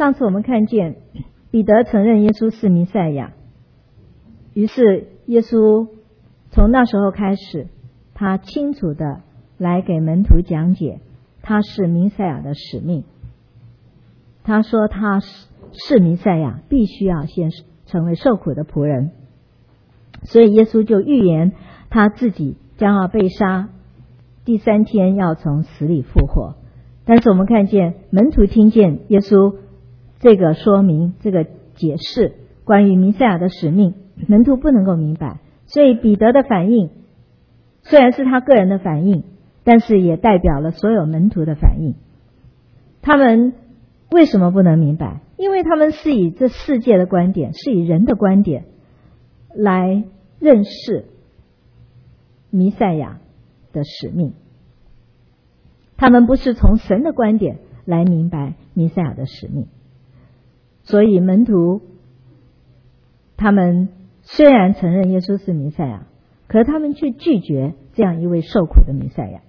上次我们看见彼得承认耶稣是弥赛亚，于是耶稣从那时候开始，他清楚的来给门徒讲解他是弥赛亚的使命。他说他是弥赛亚，必须要先成为受苦的仆人，所以耶稣就预言他自己将要被杀，第3天要从死里复活。但是我们看见门徒听见耶稣这个说明，这个解释关于弥赛亚的使命，门徒不能够明白，所以彼得的反应虽然是他个人的反应，但是也代表了所有门徒的反应。他们为什么不能明白？因为他们是以这世界的观点，是以人的观点来认识弥赛亚的使命，他们不是从神的观点来明白弥赛亚的使命。所以门徒他们虽然承认耶稣是弥赛亚，可是他们却拒绝这样一位受苦的弥赛亚。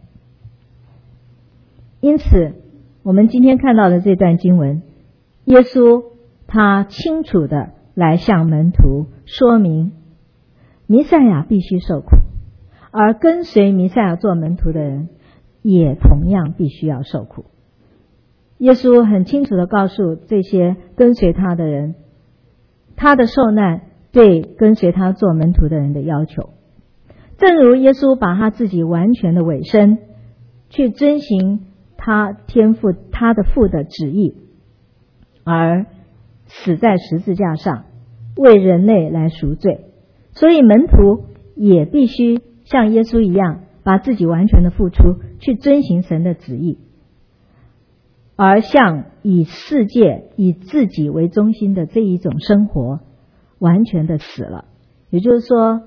因此我们今天看到的这段经文，耶稣他清楚的来向门徒说明弥赛亚必须受苦，而跟随弥赛亚做门徒的人也同样必须要受苦。耶稣很清楚地告诉这些跟随他的人，他的受难对跟随他做门徒的人的要求。正如耶稣把他自己完全的委身，去遵行他天父他的父的旨意，而死在十字架上为人类来赎罪，所以门徒也必须像耶稣一样，把自己完全的付出，去遵行神的旨意，而像以世界以自己为中心的这一种生活完全的死了。也就是说，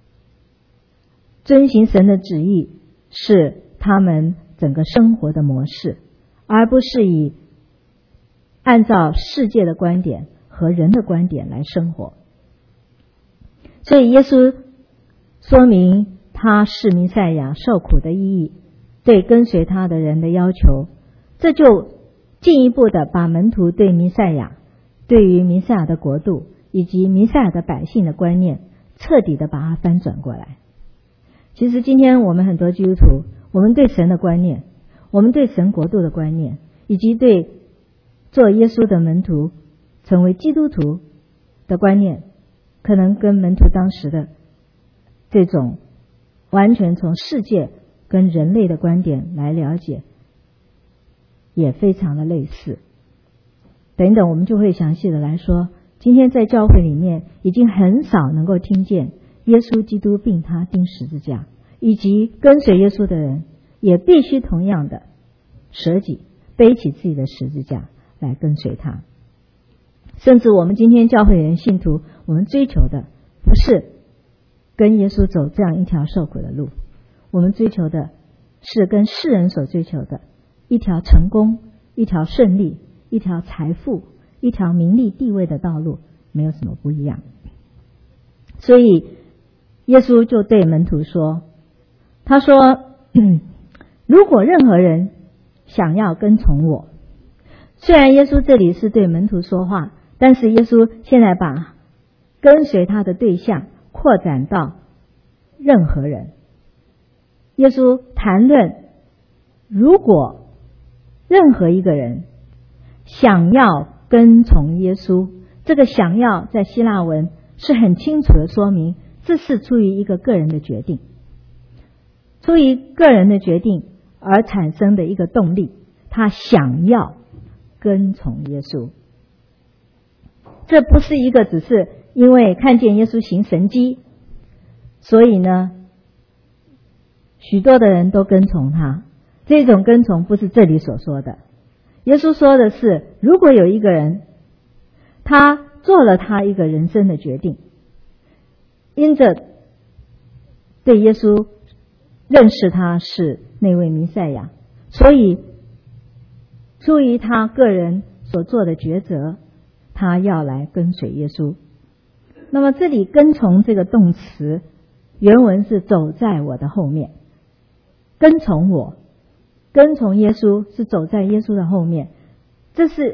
遵行神的旨意是他们整个生活的模式，而不是以按照世界的观点和人的观点来生活。所以耶稣说明他是弥赛亚受苦的意义，对跟随他的人的要求，这就进一步的把门徒对弥赛亚，对于弥赛亚的国度以及弥赛亚的百姓的观念彻底的把它翻转过来。其实今天我们很多基督徒，我们对神的观念，我们对神国度的观念，以及对做耶稣的门徒成为基督徒的观念，可能跟门徒当时的这种完全从世界跟人类的观点来了解也非常的类似。等等我们就会详细的来说，今天在教会里面已经很少能够听见耶稣基督并他钉十字架，以及跟随耶稣的人也必须同样的舍己，背起自己的十字架来跟随他。甚至我们今天教会人信徒，我们追求的不是跟耶稣走这样一条受苦的路，我们追求的是跟世人所追求的一条成功，一条顺利，一条财富，一条名利地位的道路，没有什么不一样。所以耶稣就对门徒说，他说如果任何人想要跟从我，虽然耶稣这里是对门徒说话，但是耶稣现在把跟随他的对象扩展到任何人。耶稣谈论如果任何一个人想要跟从耶稣，这个想要在希腊文是很清楚的说明，这是出于一个个人的决定，出于个人的决定而产生的一个动力，他想要跟从耶稣。这不是一个只是因为看见耶稣行神迹，所以呢许多的人都跟从他，这种跟从不是这里所说的。耶稣说的是，如果有一个人他做了他一个人生的决定，因着对耶稣认识他是那位弥赛亚，所以出于他个人所做的抉择，他要来跟随耶稣。那么这里跟从这个动词原文是走在我的后面，跟从我，跟从耶稣是走在耶稣的后面，这是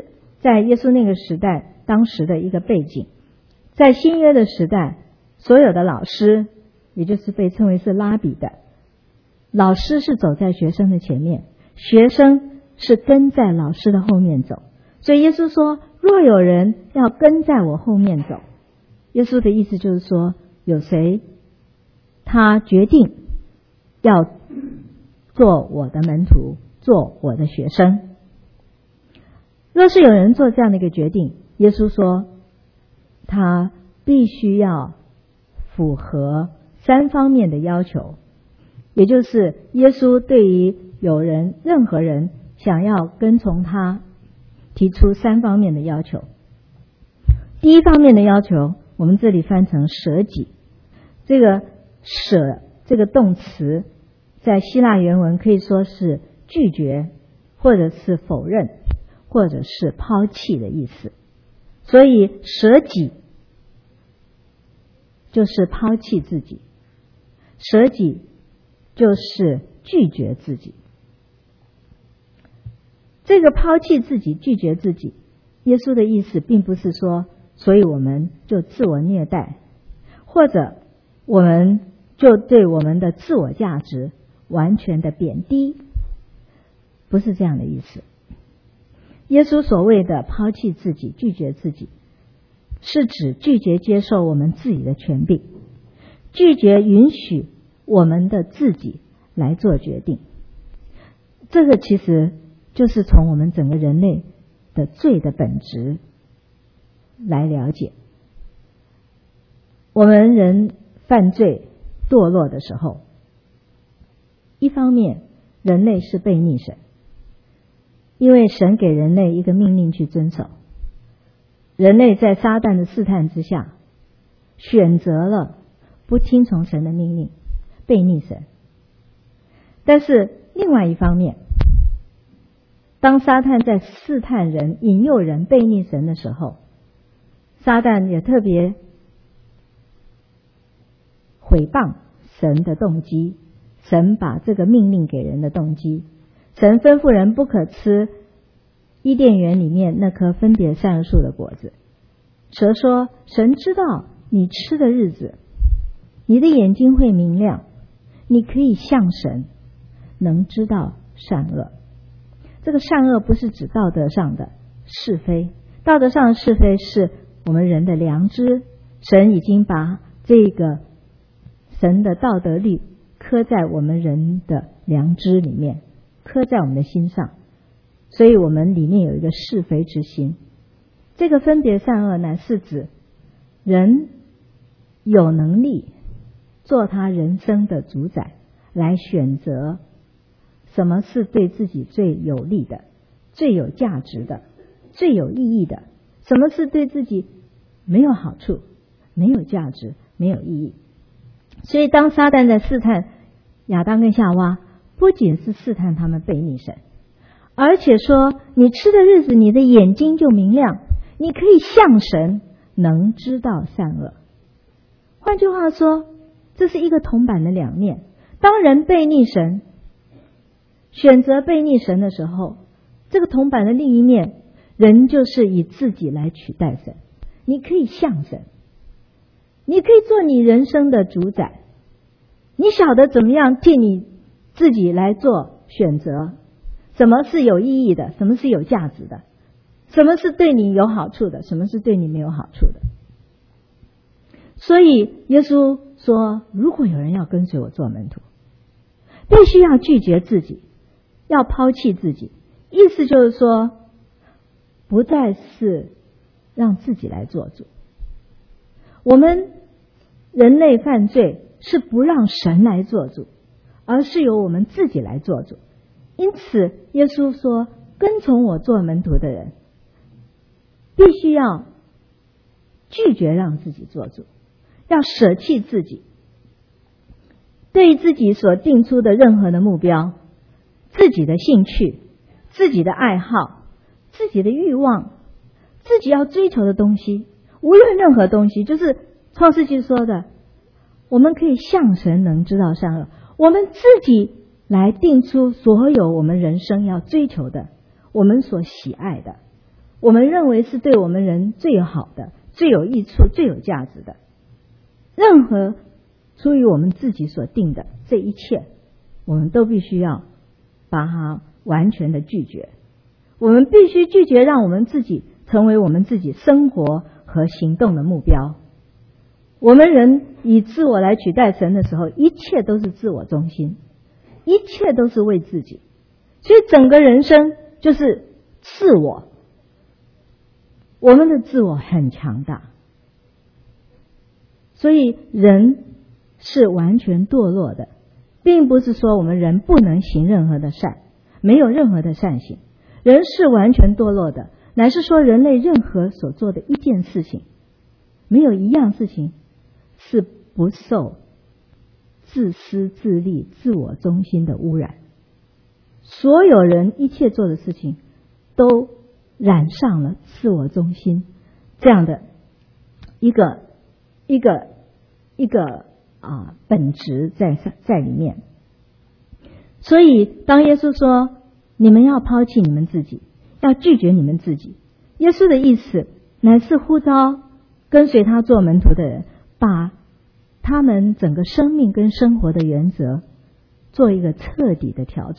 在耶稣那个时代当时的一个背景。在新约的时代，所有的老师，也就是被称为是拉比的老师，是走在学生的前面，学生是跟在老师的后面走。所以耶稣说，若有人要跟在我后面走，耶稣的意思就是说，有谁他决定要做我的门徒，做我的学生。若是有人做这样的一个决定，耶稣说他必须要符合3方面的要求，也就是耶稣对于任何人想要跟从他提出3方面的要求。第一方面的要求，我们这里翻成舍己。这个舍这个动词在希腊原文可以说是拒绝，或者是否认，或者是抛弃的意思。所以舍己就是抛弃自己，舍己就是拒绝自己。这个抛弃自己、拒绝自己，耶稣的意思并不是说，所以我们就自我虐待，或者我们就对我们的自我价值完全的贬低，不是这样的意思。耶稣所谓的抛弃自己、拒绝自己，是指拒绝接受我们自己的权柄，拒绝允许我们的自己来做决定。这个其实就是从我们整个人类的罪的本质来了解。我们人犯罪堕落的时候，一方面人类是悖逆神，因为神给人类一个命令去遵守，人类在撒旦的试探之下选择了不听从神的命令，悖逆神。但是另外一方面，当撒旦在试探人、引诱人悖逆神的时候，撒旦也特别毁谤神的动机，神把这个命令给人的动机。神吩咐人不可吃伊甸园里面那棵分别善恶树的果子。蛇说，神知道你吃的日子，你的眼睛会明亮，你可以像神，能知道善恶。这个善恶不是指道德上的是非，道德上的是非是我们人的良知，神已经把这个神的道德律刻在我们人的良知里面，刻在我们的心上，所以我们里面有一个是非之心。这个分别善恶呢，是指人有能力做他人生的主宰，来选择什么是对自己最有利的、最有价值的、最有意义的，什么是对自己没有好处、没有价值、没有意义。所以当撒旦在试探亚当跟夏娃，不仅是试探他们悖逆神，而且说你吃的日子，你的眼睛就明亮，你可以像神，能知道善恶。换句话说，这是一个铜板的两面。当人悖逆神，选择悖逆神的时候，这个铜板的另一面，人就是以自己来取代神。你可以像神，你可以做你人生的主宰，你晓得怎么样替你自己来做选择，什么是有意义的，什么是有价值的，什么是对你有好处的，什么是对你没有好处的。所以耶稣说，如果有人要跟随我做门徒，必须要拒绝自己，要抛弃自己。意思就是说，不再是让自己来做主。我们人类犯罪是不让神来做主，而是由我们自己来做主。因此耶稣说，跟从我做门徒的人必须要拒绝让自己做主，要舍弃自己，对于自己所定出的任何的目标、自己的兴趣、自己的爱好、自己的欲望、自己要追求的东西，无论任何东西，就是创世纪说的，我们可以像神，能知道善恶。我们自己来定出所有我们人生要追求的，我们所喜爱的， 我们认为是对我们人最好的、最有益处、最有价值的，任何出于我们自己所定的这一切，我们都必须要把它完全的拒绝。我们必须拒绝让我们自己成为我们自己生活和行动的目标。我们人以自我来取代神的时候，一切都是自我中心，一切都是为自己，所以整个人生就是自我。我们的自我很强大，所以人是完全堕落的，并不是说我们人不能行任何的善，没有任何的善行。人是完全堕落的，乃是说人类任何所做的一件事情，没有一样事情是不受自私自利自我中心的污染。所有人一切做的事情都染上了自我中心这样的一个本质在里面。所以当耶稣说你们要抛弃你们自己，要拒绝你们自己，耶稣的意思乃是呼召跟随他做门徒的人，把他们整个生命跟生活的原则做一个彻底的调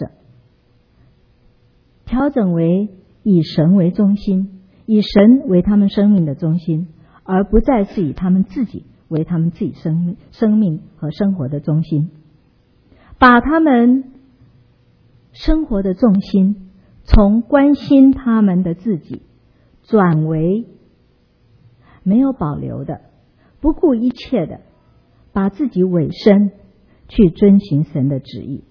整为以神为中心，以神为他们生命的中心，而不再是以他们自己为他们自己生命和生活的中心，把他们生活的重心从关心他们的自己转为没有保留的、不顾一切的把自己委身去遵行神的旨意。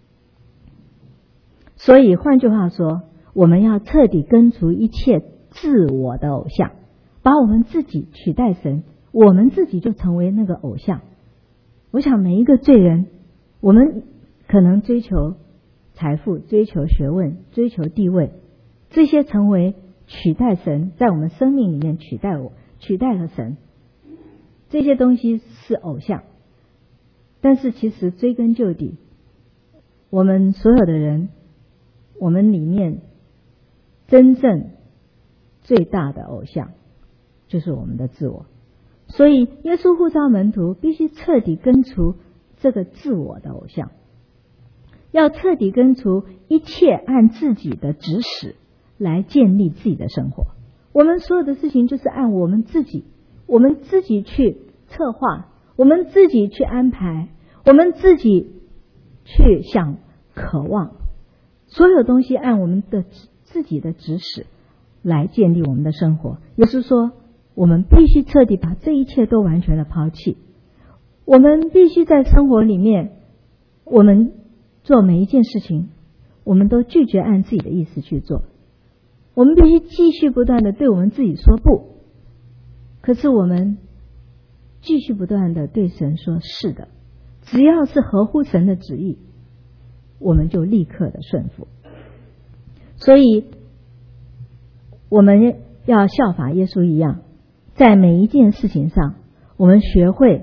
所以换句话说，我们要彻底根除一切自我的偶像，把我们自己取代神，我们自己就成为那个偶像。我想每一个罪人，我们可能追求财富、追求学问、追求地位，这些成为取代神，在我们生命里面取代了神，这些东西是偶像。但是其实追根究底，我们所有的人，我们里面真正最大的偶像就是我们的自我。所以耶稣呼召门徒必须彻底根除这个自我的偶像，要彻底根除一切按自己的指使来建立自己的生活。我们所有的事情就是按我们自己去策划，我们自己去安排，我们自己去想渴望，所有东西按我们的自己的指使来建立我们的生活。也就是说，我们必须彻底把这一切都完全的抛弃。我们必须在生活里面，我们做每一件事情，我们都拒绝按自己的意思去做。我们必须继续不断的对我们自己说不，可是我们继续不断的对神说是的，只要是合乎神的旨意，我们就立刻的顺服。所以我们要效法耶稣一样，在每一件事情上，我们学会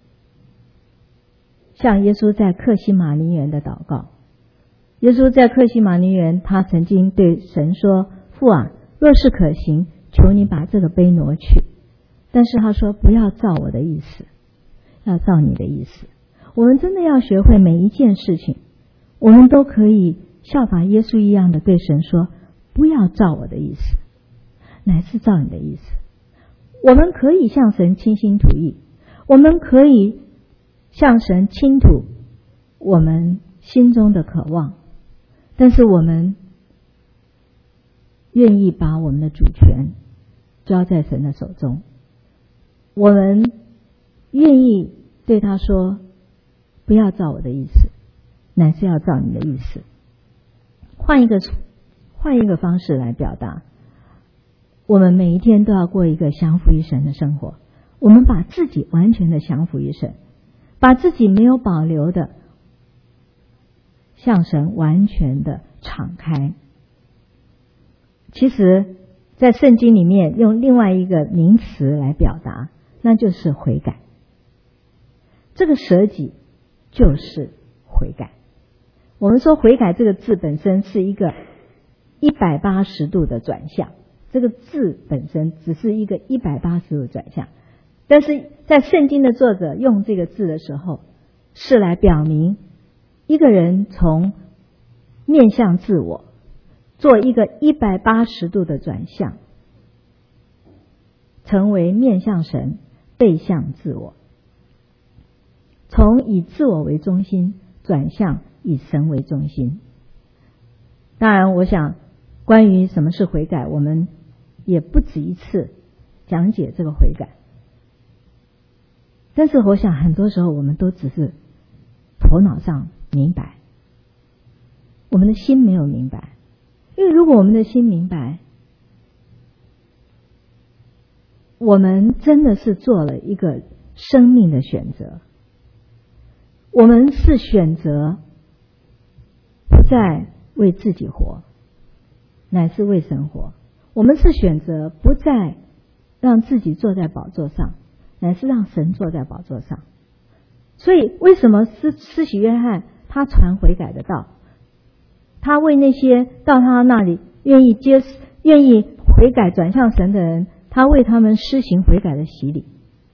像耶稣在客西马尼园的祷告。耶稣在客西马尼园，他曾经对神说，父啊，若是可行，求你把这个杯挪去。但是他说，不要照我的意思，要照你的意思。我们真的要学会每一件事情，我们都可以效法耶稣一样的对神说，不要照我的意思，乃是照你的意思。我们可以向神倾心吐意，我们可以向神倾吐我们心中的渴望，但是我们愿意把我们的主权交在神的手中，我们愿意对他说，不要照我的意思，乃是要照你的意思。换一个方式来表达，我们每一天都要过一个降服于神的生活。我们把自己完全的降服于神，把自己没有保留的向神完全的敞开。其实在圣经里面用另外一个名词来表达，那就是悔改。这个舍己就是悔改。我们说悔改这个字本身是一个180度的转向， 这个字本身只是一个180度转向，但是在圣经的作者用这个字的时候，是来表明一个人从面向自我做一个180度的转向，成为面向神，背向自我，从以自我为中心转向以神为中心。当然我想关于什么是悔改，我们也不止一次讲解这个悔改，但是我想很多时候我们都只是头脑上明白，我们的心没有明白。因为如果我们的心明白，我们真的是做了一个生命的选择，我们是选择不再为自己活，乃是为神活。我们是选择不再让自己坐在宝座上，乃是让神坐在宝座上。所以为什么施洗约翰他传悔改的道，他为那些到他那里愿意悔改转向神的人，他为他们施行悔改的洗礼。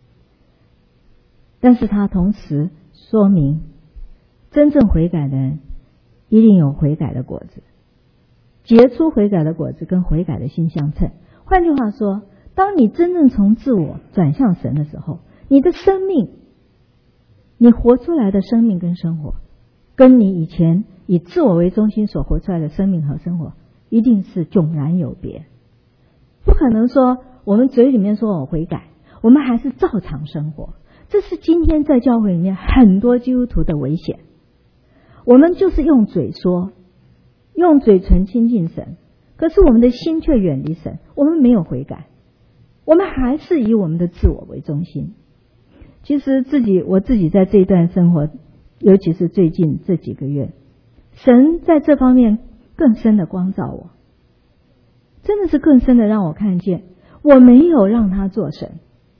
但是他同时说明，真正悔改的人一定有悔改的果子，结出悔改的果子跟悔改的心相称。换句话说，当你真正从自我转向神的时候，你的生命，你活出来的生命跟生活，跟你以前以自我为中心所活出来的生命和生活一定是迥然有别。不可能说我们嘴里面说我悔改，我们还是照常生活。这是今天在教会里面很多基督徒的危险。我们就是用嘴说，用嘴唇亲近神，可是我们的心却远离神，我们没有悔改，我们还是以我们的自我为中心。其实我自己在这一段生活，尤其是最近这几个月，神在这方面更深的光照我，真的是更深的让我看见，我没有让他做神，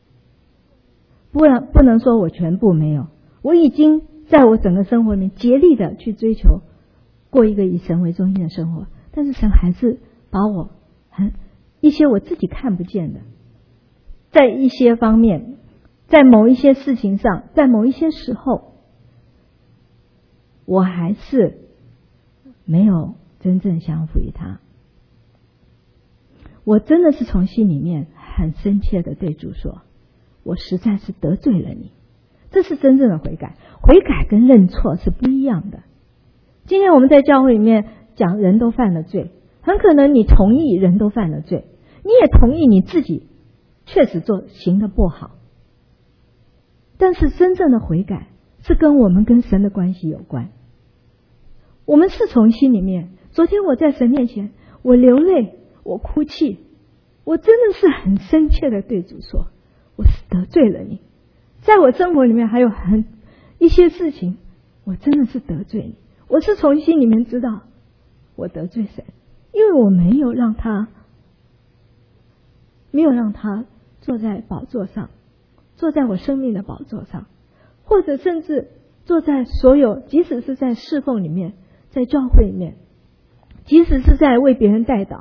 不能说我全部没有，我已经在我整个生活里面竭力的去追求过一个以神为中心的生活，但是神还是把我一些我自己看不见的，在一些方面，在某一些事情上，在某一些时候，我还是没有真正降服于他。我真的是从心里面很深切的对主说，我实在是得罪了你。这是真正的悔改，悔改跟认错是不一样的。今天我们在教会里面讲人都犯了罪，很可能你同意人都犯了罪，你也同意你自己确实行得不好，但是真正的悔改是跟我们跟神的关系有关。我们是从心里面，昨天我在神面前，我流泪，我哭泣，我真的是很深切的对主说，我是得罪了你。在我生活里面还有一些事情，我真的是得罪你，我是从心里面知道我得罪神，因为我没有让他坐在宝座上，坐在我生命的宝座上，或者甚至坐在所有，即使是在侍奉里面，在教会里面，即使是在为别人代祷，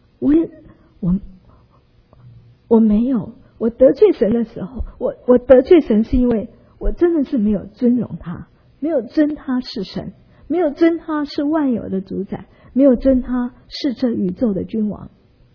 我没有，我得罪神的时候，我得罪神是因为我真的是没有尊荣他，没有尊他是神，没有尊他是万有的主宰，没有尊他是这宇宙的君王。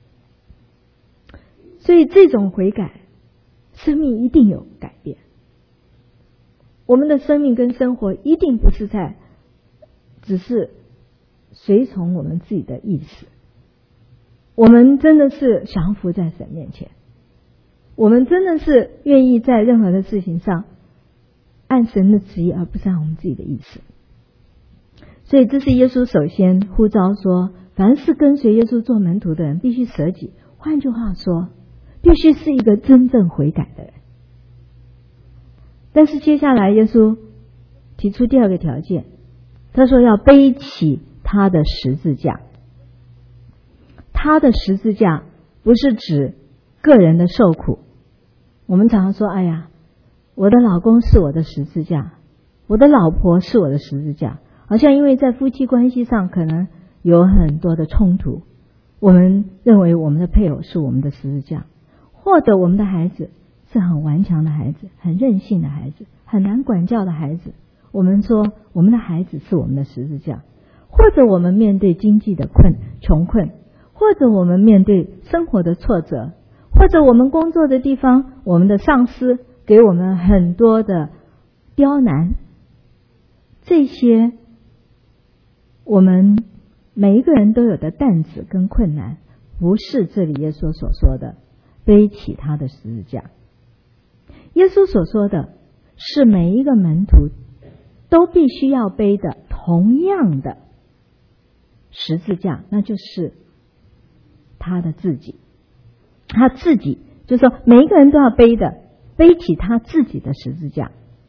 所以这种悔改，生命一定有改变。我们的生命跟生活一定不是只是随从我们自己的意识，我们真的是降服在神面前，我们真的是愿意在任何的事情上按神的旨意，而不是按我们自己的意思。所以这是耶稣首先呼召说，凡是跟随耶稣做门徒的人必须舍己，换句话说，必须是一个真正悔改的人。但是接下来耶稣提出第二个条件，他说要背起他的十字架。他的十字架不是指个人的受苦。我们常常说，哎呀，我的老公是我的十字架，我的老婆是我的十字架，好像因为在夫妻关系上可能有很多的冲突， 我们认为我们的配偶是我们的十字架，或者我们的孩子是很顽强的孩子，很任性的孩子，很难管教的孩子，我们说我们的孩子是我们的十字架，或者我们面对经济的穷困，或者我们面对生活的挫折，或者我们工作的地方，我们的上司给我们很多的刁难，这些我们每一个人都有的担子跟困难，不是这里耶稣所说的背起他的十字架。耶稣所说的是每一个门徒都必须要背的同样的十字架，那就是他的自己。他自己就是说每一个人都要背起他自己的十字架。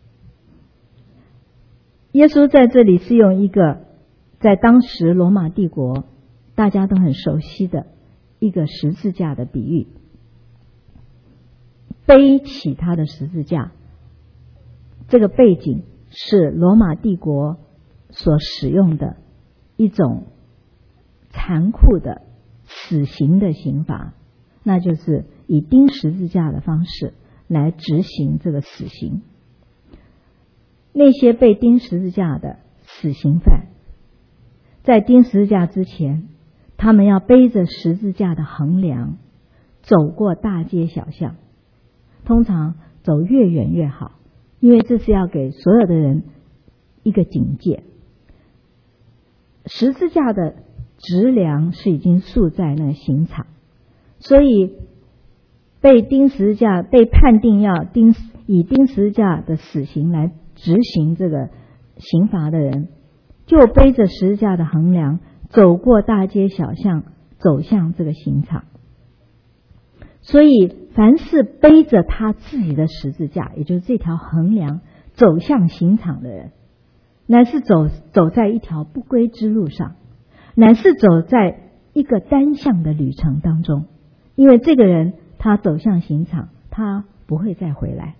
耶稣在这里是用一个在当时罗马帝国大家都很熟悉的一个十字架的比喻，背起他的十字架，这个背景是罗马帝国所使用的一种残酷的死刑的刑罚，那就是以钉十字架的方式来执行这个死刑。那些被钉十字架的死刑犯，在钉十字架之前，他们要背着十字架的横梁走过大街小巷，通常走越远越好，因为这是要给所有的人一个警戒。十字架的直梁是已经竖在那个刑场，所以被钉十字架，被判定要以钉十字架的死刑来执行这个刑罚的人，就背着十字架的横梁走过大街小巷，走向这个刑场。所以凡是背着他自己的十字架，也就是这条横梁走向刑场的人，乃是走在一条不归之路上，乃是走在一个单向的旅程当中。因为这个人他走向刑场，他不会再回来，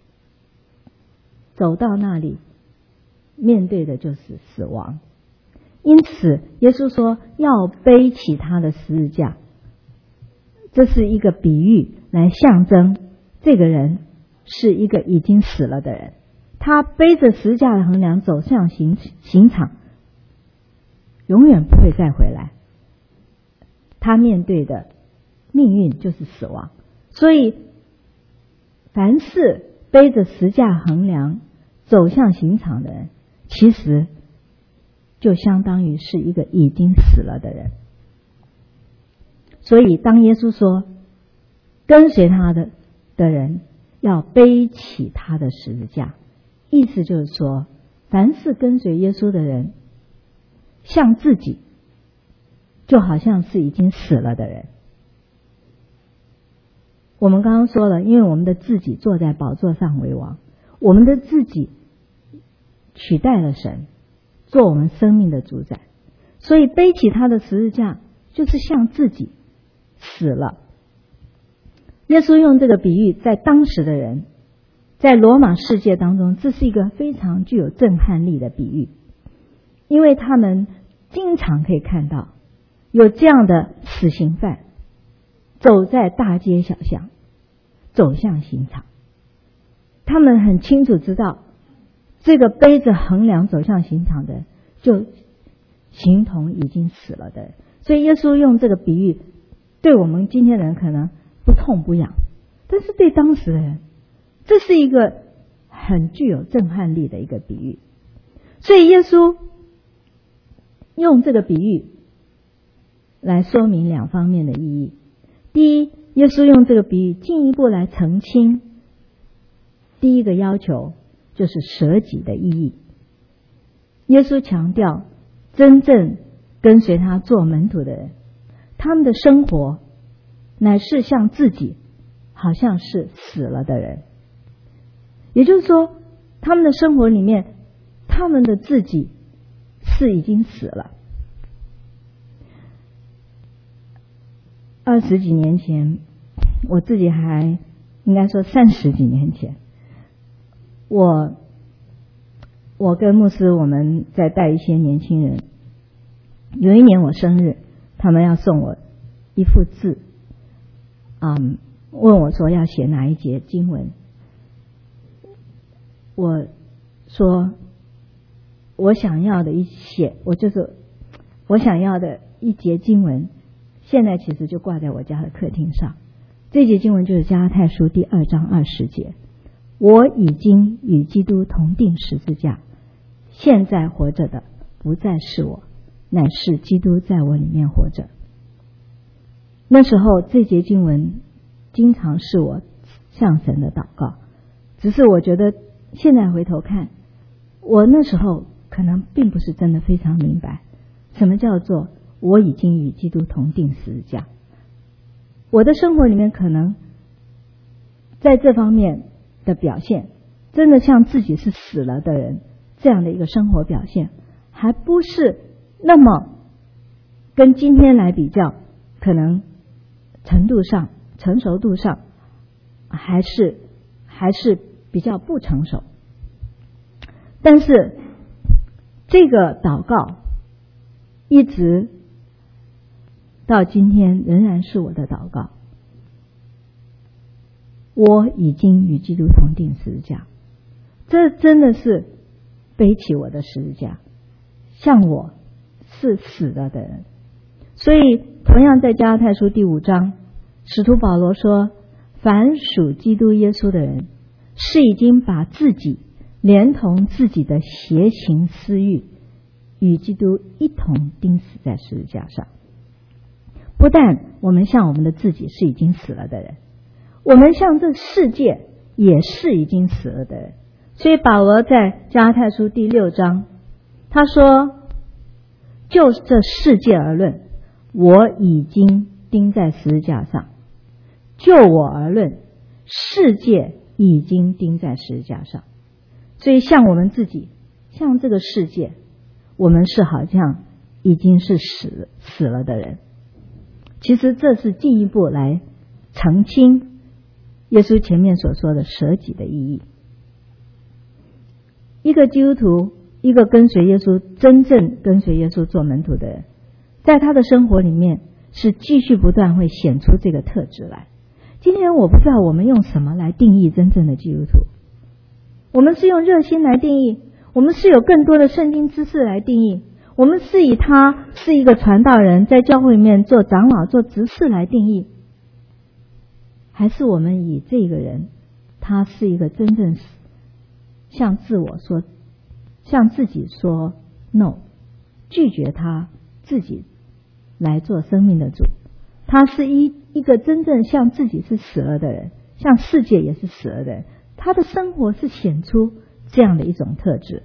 走到那里面对的就是死亡。因此耶稣说要背起他的十字架，这是一个比喻来象征这个人是一个已经死了的人，他背着十字架的横梁走向刑场，永远不会再回来，他面对的命运就是死亡。所以凡是背着十字架横梁走向刑场的人，其实就相当于是一个已经死了的人。所以当耶稣说跟随他的人要背起他的十字架，意思就是说凡是跟随耶稣的人，像自己就好像是已经死了的人。我们刚刚说了，因为我们的自己坐在宝座上为王，我们的自己取代了神，做我们生命的主宰，所以背起他的十字架就是像自己死了。耶稣用这个比喻，在当时的人，在罗马世界当中，这是一个非常具有震撼力的比喻，因为他们经常可以看到有这样的死刑犯走在大街小巷，走向刑场。他们很清楚知道，这个背着横梁走向刑场的人，就形同已经死了的人。所以耶稣用这个比喻，对我们今天的人可能不痛不痒，但是对当时的人，这是一个很具有震撼力的一个比喻。所以耶稣用这个比喻来说明两方面的意义。第一，耶稣用这个比喻进一步来澄清第一个要求，就是舍己的意义。耶稣强调，真正跟随他做门徒的人，他们的生活乃是像自己好像是死了的人，也就是说他们的生活里面，他们的自己是已经死了。20几年前，我自己还应该说30几年前，我跟牧师我们在带一些年轻人，有一年我生日，他们要送我一幅字，问我说要写哪一节经文。我说我想要的我想要的一节经文，现在其实就挂在我家的客厅上。这节经文就是加拉太书第2章20节，我已经与基督同定十字架，现在活着的不再是我，乃是基督在我里面活着。那时候这节经文经常是我向神的祷告，只是我觉得现在回头看，我那时候可能并不是真的非常明白什么叫做我已经与基督同定十字架。我的生活里面可能在这方面的表现，真的像自己是死了的人这样的一个生活表现，还不是那么跟今天来比较，可能程度上成熟度上还是比较不成熟。但是这个祷告一直到今天仍然是我的祷告。我已经与基督同定十字架，这真的是背起我的十字架，像我是死了的人。所以同样在加拉太书第5章，使徒保罗说，凡属基督耶稣的人，是已经把自己连同自己的邪情私欲与基督一同钉死在十字架上。不但我们像我们的自己是已经死了的人，我们像这世界也是已经死了的人。所以保罗在加拉太书第6章他说，就这世界而论，我已经钉在十字架上，就我而论，世界已经钉在十字架上。所以像我们自己，像这个世界，我们是好像已经是死了的人。其实这是进一步来澄清耶稣前面所说的舍己的意义。一个基督徒，一个跟随耶稣，真正跟随耶稣做门徒的人，在他的生活里面是继续不断会显出这个特质来。今天我不知道我们用什么来定义真正的基督徒，我们是用热心来定义，我们是有更多的圣经知识来定义，我们是以他是一个传道人，在教会里面做长老做执事来定义，还是我们以这个人他是一个真正向自己说 no， 拒绝他自己来做生命的主。他是一个真正像自己是死了的人，像世界也是死了的人，他的生活是显出这样的一种特质。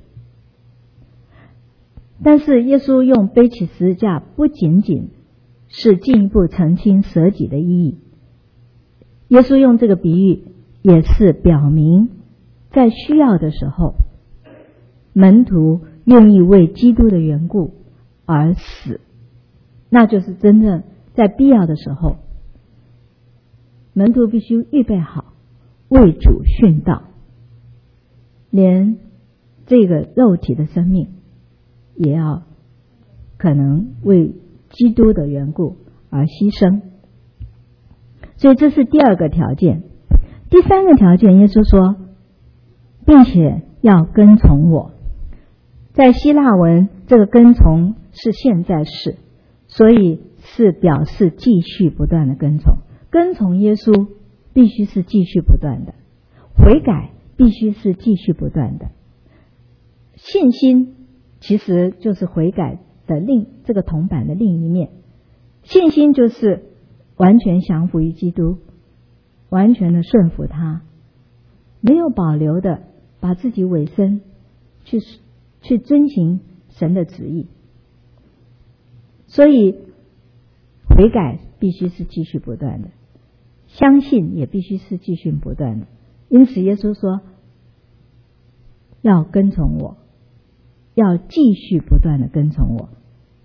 但是耶稣用背起十字架不仅仅是进一步澄清舍己的意义，耶稣用这个比喻也是表明在需要的时候，门徒愿意为基督的缘故而死，那就是真正在必要的时候，门徒必须预备好为主殉道，连这个肉体的生命也要可能为基督的缘故而牺牲。所以这是第2个条件。第3个条件，耶稣说并且要跟从我。在希腊文这个跟从是现在式，所以是表示继续不断的跟从。跟从耶稣必须是继续不断的，悔改必须是继续不断的。信心其实就是悔改的这个铜板的另一面。信心就是完全降服于基督，完全的顺服他，没有保留的把自己委身去遵行神的旨意。所以悔改必须是继续不断的，相信也必须是继续不断的。因此耶稣说要跟从我，要继续不断的跟从我。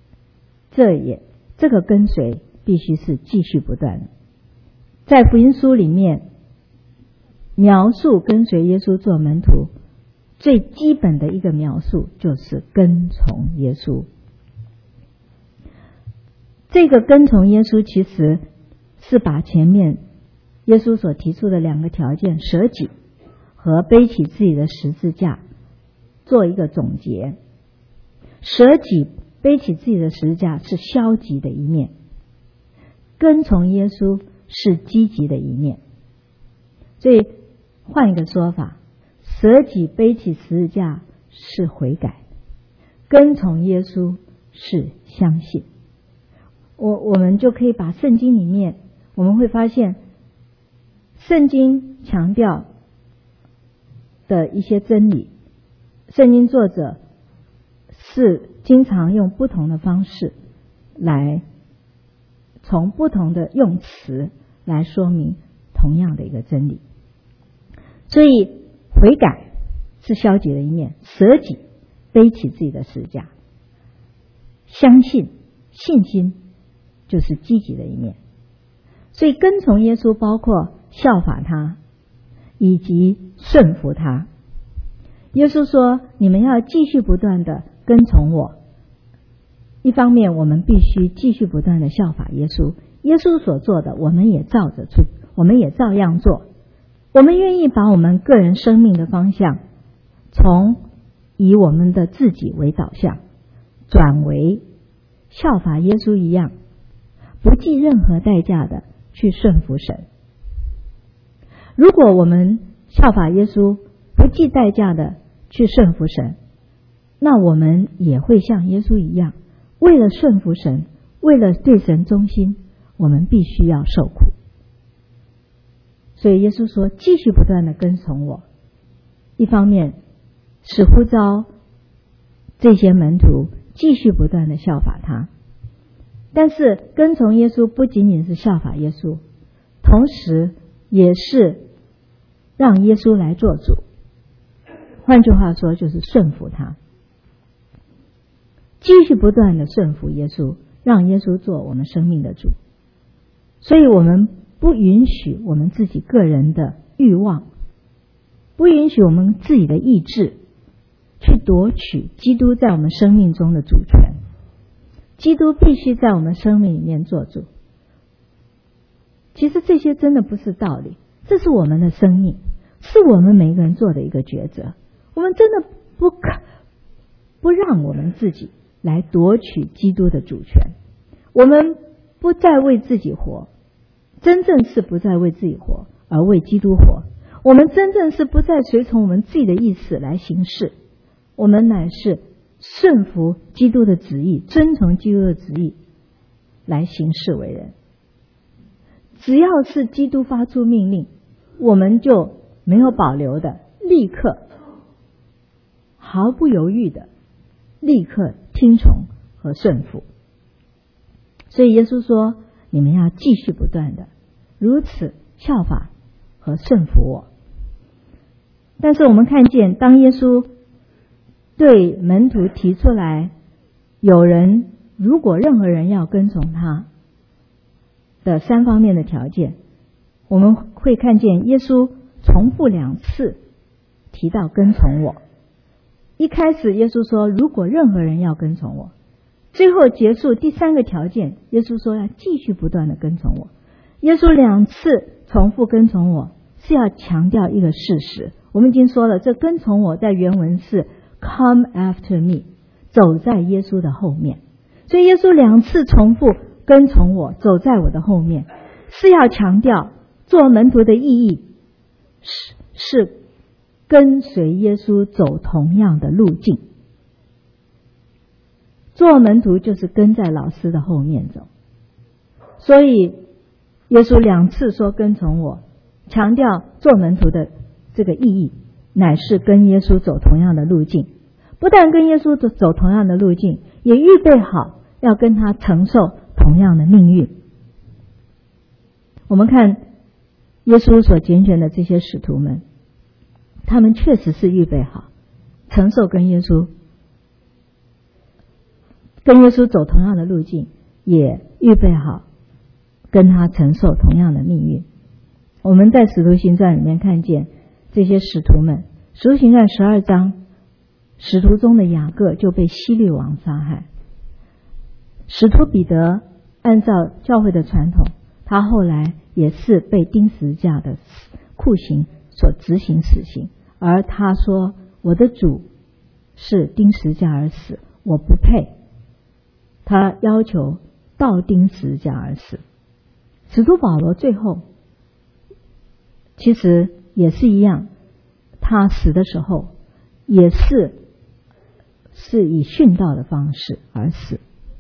这个跟随必须是继续不断的。在福音书里面描述跟随耶稣做门徒最基本的一个描述就是跟从耶稣。 这个跟从耶稣其实是把前面耶稣所提出的2个条件，舍己和背起自己的十字架做一个总结。舍己背起自己的十字架是消极的一面，跟从耶稣是积极的一面。所以换一个说法，舍己背起十字架是悔改，跟从耶稣是相信。我们就可以把圣经里面，我们会发现圣经强调的一些真理，圣经作者是经常用不同的方式来从不同的用词来说明同样的一个真理。所以悔改是消极的一面，舍己背起自己的十字架，相信信心就是积极的一面。所以跟从耶稣包括效法他以及顺服他。耶稣说你们要继续不断的跟从我，一方面我们必须继续不断的效法耶稣，耶稣所做的我们也照样做。我们愿意把我们个人生命的方向从以我们的自己为导向，转为效法耶稣一样，不计任何代价的去顺服神。如果我们效法耶稣，不计代价的去顺服神，那我们也会像耶稣一样，为了顺服神，为了对神忠心，我们必须要受苦。所以耶稣说继续不断的跟从我，一方面是呼召这些门徒继续不断的效法他，但是跟从耶稣不仅仅是效法耶稣，同时也是让耶稣来做主。换句话说，就是顺服他，继续不断的顺服耶稣，让耶稣做我们生命的主。所以我们不允许我们自己个人的欲望，不允许我们自己的意志去夺取基督在我们生命中的主权。基督必须在我们生命里面做主。其实这些真的不是道理，这是我们的生命，是我们每个人做的一个抉择。我们真的不让我们自己来夺取基督的主权。我们不再为自己活，真正是不再为自己活，而为基督活。我们真正是不再随从我们自己的意思来行事，我们乃是顺服基督的旨意，遵从基督的旨意来行事为人。只要是基督发出命令，我们就没有保留的立刻毫不犹豫的立刻听从和顺服。所以耶稣说你们要继续不断的如此效法和顺服我。但是我们看见当耶稣对门徒提出来，如果任何人要跟从他的3方面的条件，我们会看见耶稣重复2次提到跟从我。一开始耶稣说如果任何人要跟从我，最后结束第3个条件，耶稣说要继续不断的跟从我。耶稣2次重复跟从我，是要强调一个事实。我们已经说了，这跟从我在原文是 come after me， 走在耶稣的后面。所以耶稣2次重复跟从我，走在我的后面，是要强调做门徒的意义是跟随耶稣走同样的路径。做门徒就是跟在老师的后面走。所以耶稣2次说跟从我，强调做门徒的这个意义乃是跟耶稣走同样的路径。不但跟耶稣走同样的路径，也预备好要跟他承受同样的命运。我们看耶稣所拣选的这些使徒们，他们确实是预备好承受跟耶稣走同样的路径，也预备好跟他承受同样的命运。我们在使徒行传里面看见这些使徒们，使徒行传12章，使徒中的雅各就被希律王杀害，使徒彼得按照教会的传统，他后来也是被钉十字架的酷刑所执行死刑，而他说我的主是钉十字架而死，我不配，他要求倒钉十字架而死。使徒保罗最后其实也是一样，他死的时候也是以殉道的方式而死。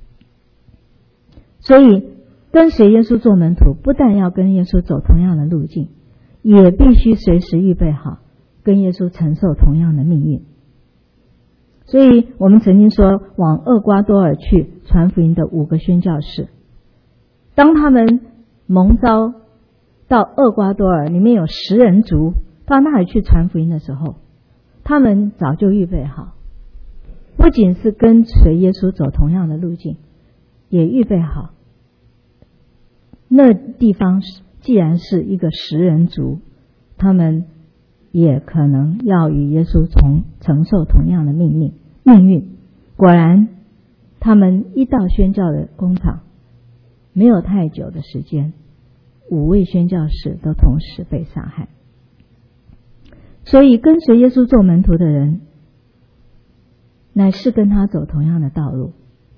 所以跟随耶稣做门徒，不但要跟耶稣走同样的路径，也必须随时预备好跟耶稣承受同样的命运。所以我们曾经说，往厄瓜多尔去传福音的5个宣教士，当他们蒙召到厄瓜多尔里面有10人族到那里去传福音的时候，他们早就预备好，不仅是跟随耶稣走同样的路径，也预备好那地方既然是一个10人族，他们也可能要与耶稣承受同样的命运。果然他们一到宣教的工厂，没有太久的时间，5位宣教士都同时被杀害。所以跟随耶稣做门徒的人，乃是跟他走同样的道路。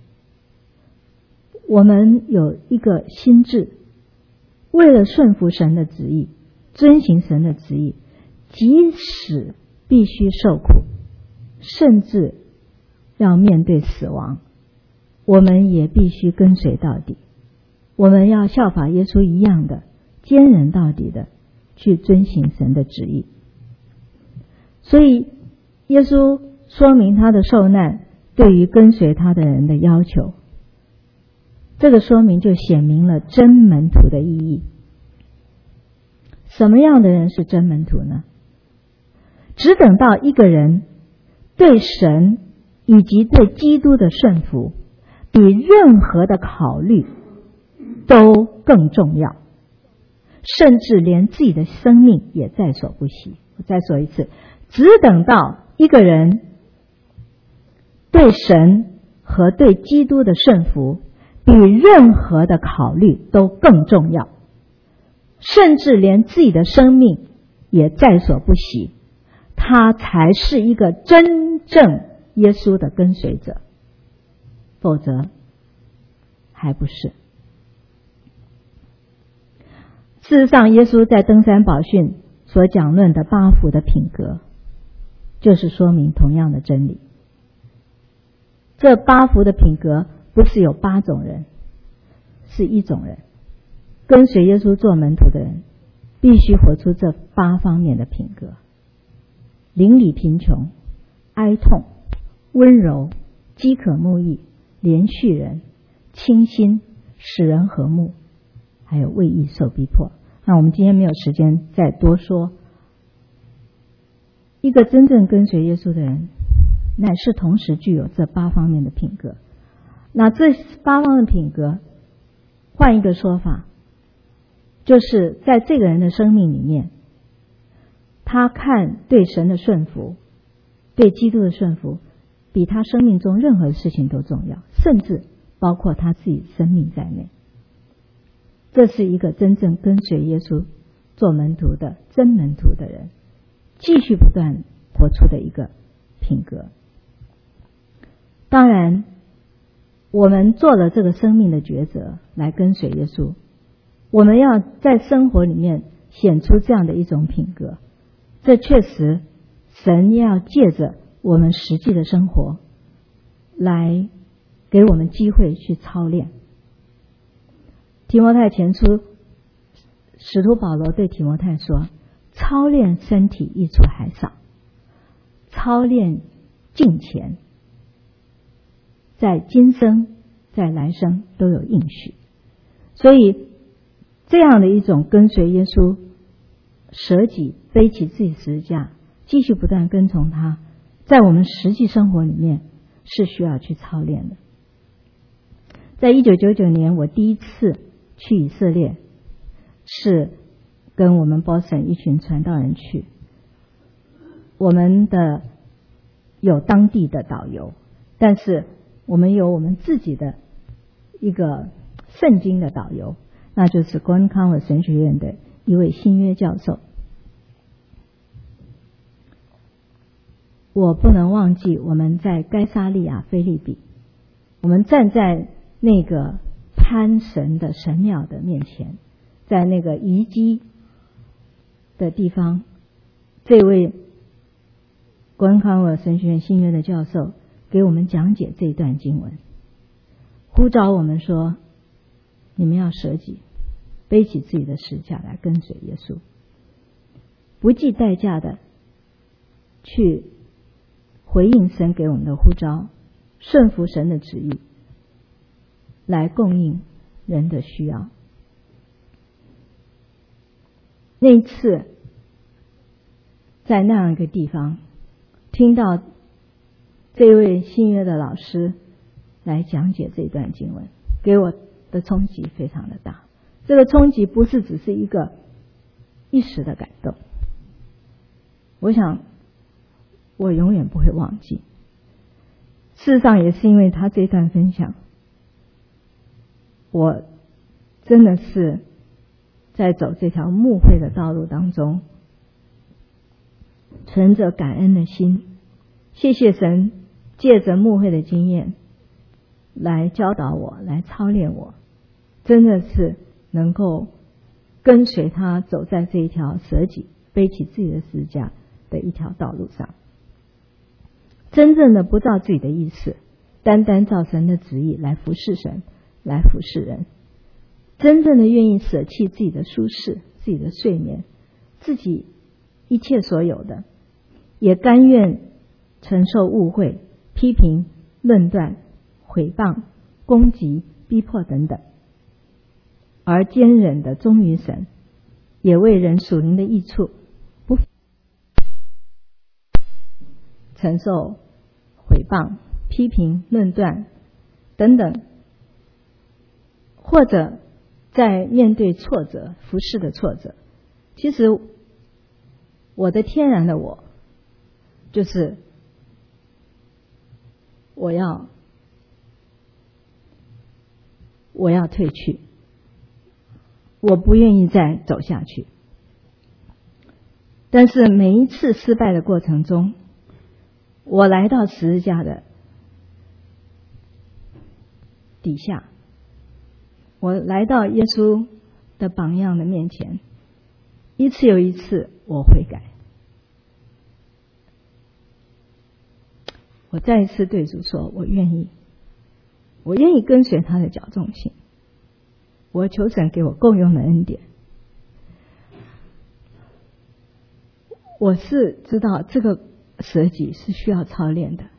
我们有一个心志，为了顺服神的旨意，遵行神的旨意，即使必须受苦，甚至要面对死亡，我们也必须跟随到底。我们要效法耶稣一样的坚忍到底的去遵行神的旨意。所以耶稣说明他的受难对于跟随他的人的要求，这个说明就显明了真门徒的意义。什么样的人是真门徒呢？只等到一个人对神以及对基督的顺服比任何的考虑都更重要，甚至连自己的生命也在所不惜。我再说一次，只等到一个人对神和对基督的顺服比任何的考虑都更重要，甚至连自己的生命也在所不惜，他才是一个真正耶稣的跟随者，否则还不是。事实上，耶稣在登山宝训所讲论的8福的品格，就是说明同样的真理。这8福的品格不是有8种人，是一种人。跟随耶稣做门徒的人必须活出这8方面的品格：邻里贫穷、哀痛、温柔、饥渴慕义、怜恤人、清心、使人和睦，还有为义受逼迫。那我们今天没有时间再多说。一个真正跟随耶稣的人，乃是同时具有这8方面的品格。那这8方面的品格，换一个说法，就是在这个人的生命里面，他看对神的顺服，对基督的顺服，比他生命中任何事情都重要，甚至包括他自己生命在内。这是一个真正跟随耶稣做门徒的真门徒的人继续不断活出的一个品格。当然我们做了这个生命的抉择来跟随耶稣，我们要在生活里面显出这样的一种品格，这确实神要借着我们实际的生活来给我们机会去操练。提摩太前书，使徒保罗对提摩太说，操练身体益处还少，操练敬虔，在今生在来生都有应许。所以这样的一种跟随耶稣，舍己背起自己十字架，继续不断跟从他，在我们实际生活里面是需要去操练的。在1999年我第一次去以色列，是跟我们 Boston 一群传道人去，我们的有当地的导游，但是我们有我们自己的一个圣经的导游，那就是国恩康尔神学院的一位新约教授。我不能忘记我们在该撒利亚腓立比，我们站在那个潘神的神庙的面前，在那个遗迹的地方，这位国恩康尔神学院新约的教授给我们讲解这一段经文，呼召我们说，你们要舍己，背起自己的十字架来跟随耶稣，不计代价的去回应神给我们的呼召，顺服神的旨意，来供应人的需要。那一次在那样一个地方听到这位新约的老师来讲解这段经文，给我的冲击非常的大。这个冲击不是只是一个一时的感动，我想我永远不会忘记。事实上也是因为他这段分享，我真的是在走这条牧会的道路当中，存着感恩的心，谢谢神借着牧会的经验来教导我，来操练我，真的是能够跟随他走在这一条舍己背起自己的十字架的一条道路上，真正的不照自己的意思，单单照神的旨意来服侍神，来服侍人，真正的愿意舍弃自己的舒适，自己的睡眠，自己一切所有的，也甘愿承受误会、批评、论断、毁谤、攻击、逼迫等等，而坚忍的忠于神，也为人属灵的益处不承受毁谤、批评、论断等等，或者在面对挫折、服侍的挫折，其实我的天然的我就是我要退去，我不愿意再走下去。但是每一次失败的过程中，我来到十字架的底下，我来到耶稣的榜样的面前，一次又一次我悔改，我再一次对主说，我愿意跟随他的矫正性，我求神给我够用的恩典。我是知道这个舍己是需要操练的，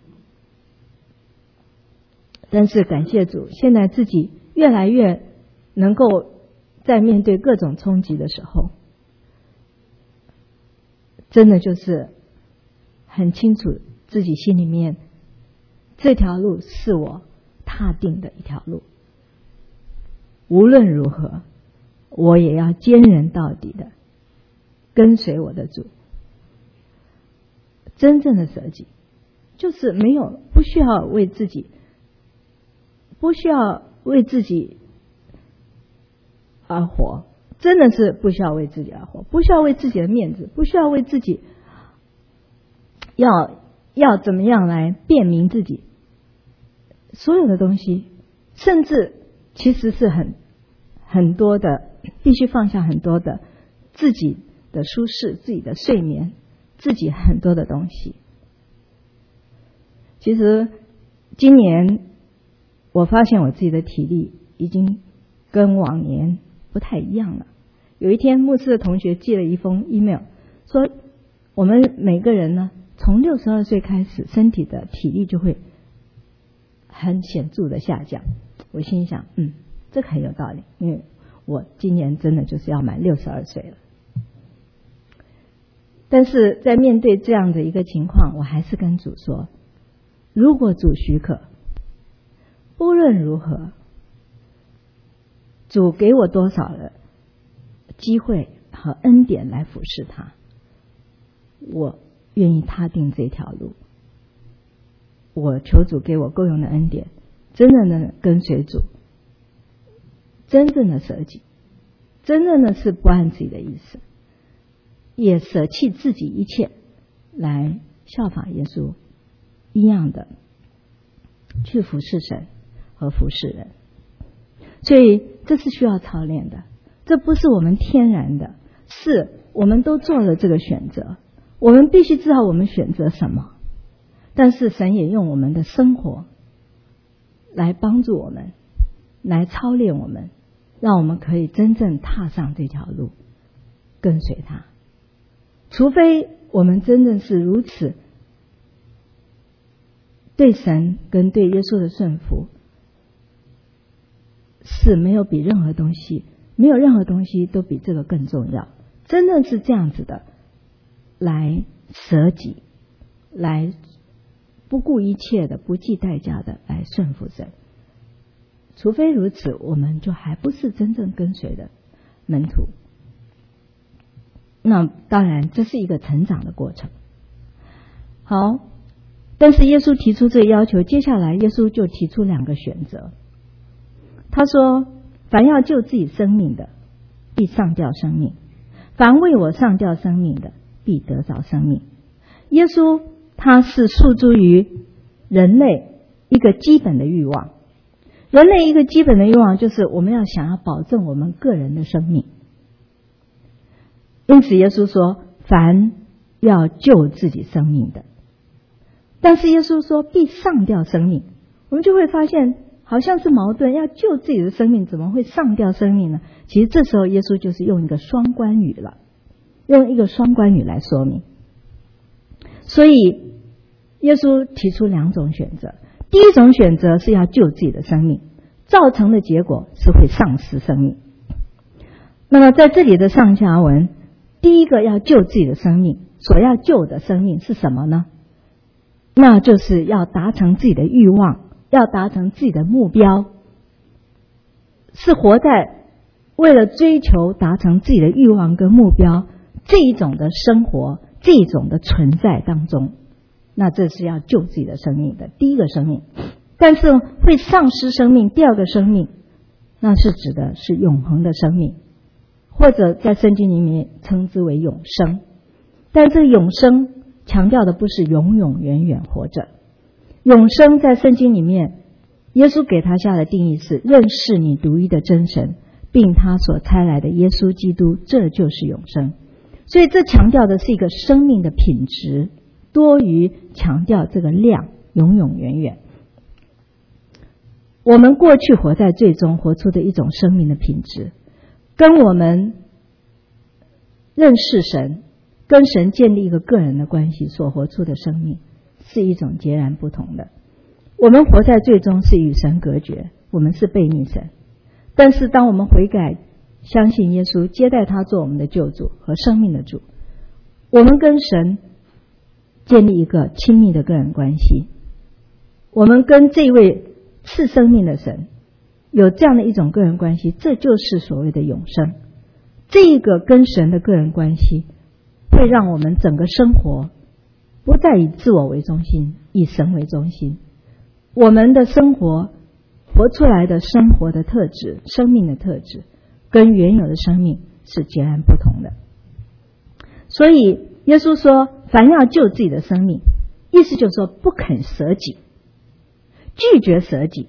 但是感谢主，现在自己越来越能够在面对各种冲击的时候，真的就是很清楚自己心里面这条路是我踏定的一条路，无论如何我也要坚忍到底的跟随我的主。真正的舍己就是不需要为自己而活，真的是不需要为自己而活，不需要为自己的面子，不需要为自己要怎么样来辨明自己，所有的东西，甚至其实是很多的，必须放下很多的自己的舒适，自己的睡眠，自己很多的东西。其实今年我发现我自己的体力已经跟往年不太一样了。有一天牧师的同学寄了一封 email 说，我们每个人呢从62岁开始，身体的体力就会很显著的下降。我心想这个很有道理，因为我今年真的就是要满62岁了。但是在面对这样的一个情况，我还是跟主说，如果主许可，不论如何，主给我多少的机会和恩典来服侍他，我愿意踏定这条路。我求主给我够用的恩典，真的能跟随主， 真正的舍己，真正的是不按自己的意思，也舍弃自己一切来效法耶稣一样的去服侍神和服侍人。所以这是需要操练的，这不是我们天然的，是我们都做了这个选择，我们必须知道我们选择什么，但是神也用我们的生活来帮助我们，来操练我们，让我们可以真正踏上这条路，跟随他。除非我们真正是如此对神跟对耶稣的顺服，是没有比任何东西，没有任何东西都比这个更重要。真正是这样子的，来舍己，来不顾一切的、不计代价的来顺服神。除非如此，我们就还不是真正跟随的门徒。那当然，这是一个成长的过程。好，但是耶稣提出这个要求，接下来耶稣就提出两个选择。他说：凡要救自己生命的，必上吊生命；凡为我上吊生命的，必得着生命。耶稣他是诉诸于人类一个基本的欲望，人类一个基本的欲望就是我们要想要保证我们个人的生命。因此耶稣说凡要救自己生命的，但是耶稣说必上吊生命，我们就会发现好像是矛盾，要救自己的生命怎么会上吊生命呢？其实这时候耶稣就是用一个双关语了，用一个双关语来说明。所以耶稣提出两种选择，第一种选择是要救自己的生命，造成的结果是会丧失生命。那么在这里的上下文，第一个要救自己的生命，所要救的生命是什么呢？那就是要达成自己的欲望，要达成自己的目标，是活在为了追求达成自己的欲望跟目标这一种的生活，这一种的存在当中，那这是要救自己的生命的第一个生命。但是会丧失生命，第二个生命，那是指的是永恒的生命，或者在圣经里面称之为永生。但这个永生强调的不是永永远远活着，永生在圣经里面耶稣给他下的定义是认识你独一的真神，并他所差来的耶稣基督，这就是永生。所以这强调的是一个生命的品质，多于强调这个量永永远远。我们过去活在罪中活出的一种生命的品质，跟我们认识神，跟神建立一个个人的关系所活出的生命是一种截然不同的。我们活在罪中是与神隔绝，我们是悖逆神。但是当我们悔改，相信耶稣，接待他做我们的救主和生命的主，我们跟神建立一个亲密的个人关系，我们跟这位赐生命的神有这样的一种个人关系，这就是所谓的永生。这个跟神的个人关系会让我们整个生活不再以自我为中心，以神为中心。我们的生活活出来的生活的特质，生命的特质跟原有的生命是截然不同的。所以耶稣说凡要救自己的生命，意思就是说不肯舍己，拒绝舍己，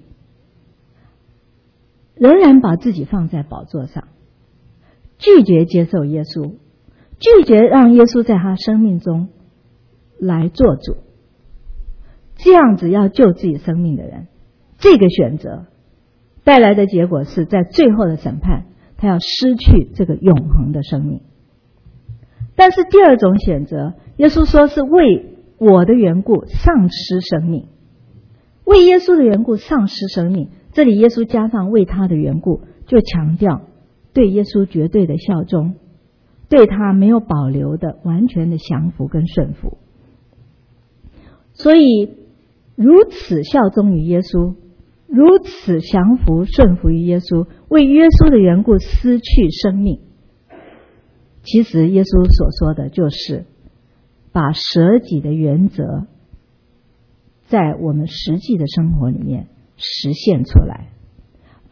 仍然把自己放在宝座上，拒绝接受耶稣，拒绝让耶稣在他生命中来做主。这样子要救自己生命的人，这个选择带来的结果是在最后的审判，他要失去这个永恒的生命。但是第二种选择，耶稣说是为我的缘故丧失生命，为耶稣的缘故丧失生命。这里耶稣加上为他的缘故，就强调对耶稣绝对的效忠，对他没有保留的完全的降服跟顺服。所以如此效忠于耶稣，如此降服顺服于耶稣，为耶稣的缘故失去生命，其实耶稣所说的就是把舍己的原则在我们实际的生活里面实现出来。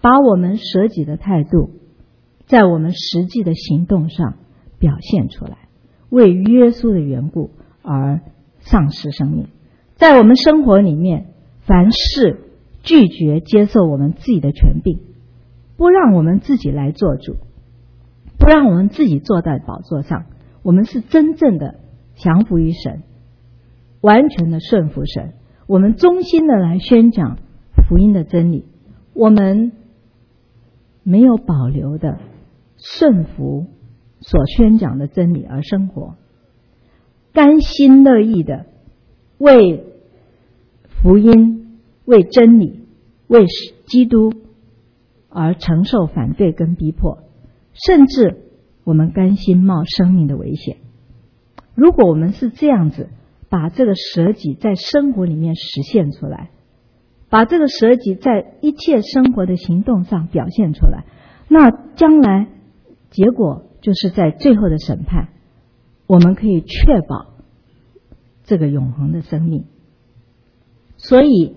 把我们舍己的态度在我们实际的行动上表现出来，为耶稣的缘故而丧失生命。在我们生活里面，凡事拒绝接受我们自己的权柄，不让我们自己来做主，不让我们自己坐在宝座上，我们是真正的降服于神，完全的顺服神，我们忠心的来宣讲福音的真理，我们没有保留的顺服所宣讲的真理而生活，甘心乐意的为福音、为真理、为基督而承受反对跟逼迫，甚至我们甘心冒生命的危险。如果我们是这样子把这个舍己在生活里面实现出来，把这个舍己在一切生活的行动上表现出来，那将来结果就是在最后的审判，我们可以确保这个永恒的生命。所以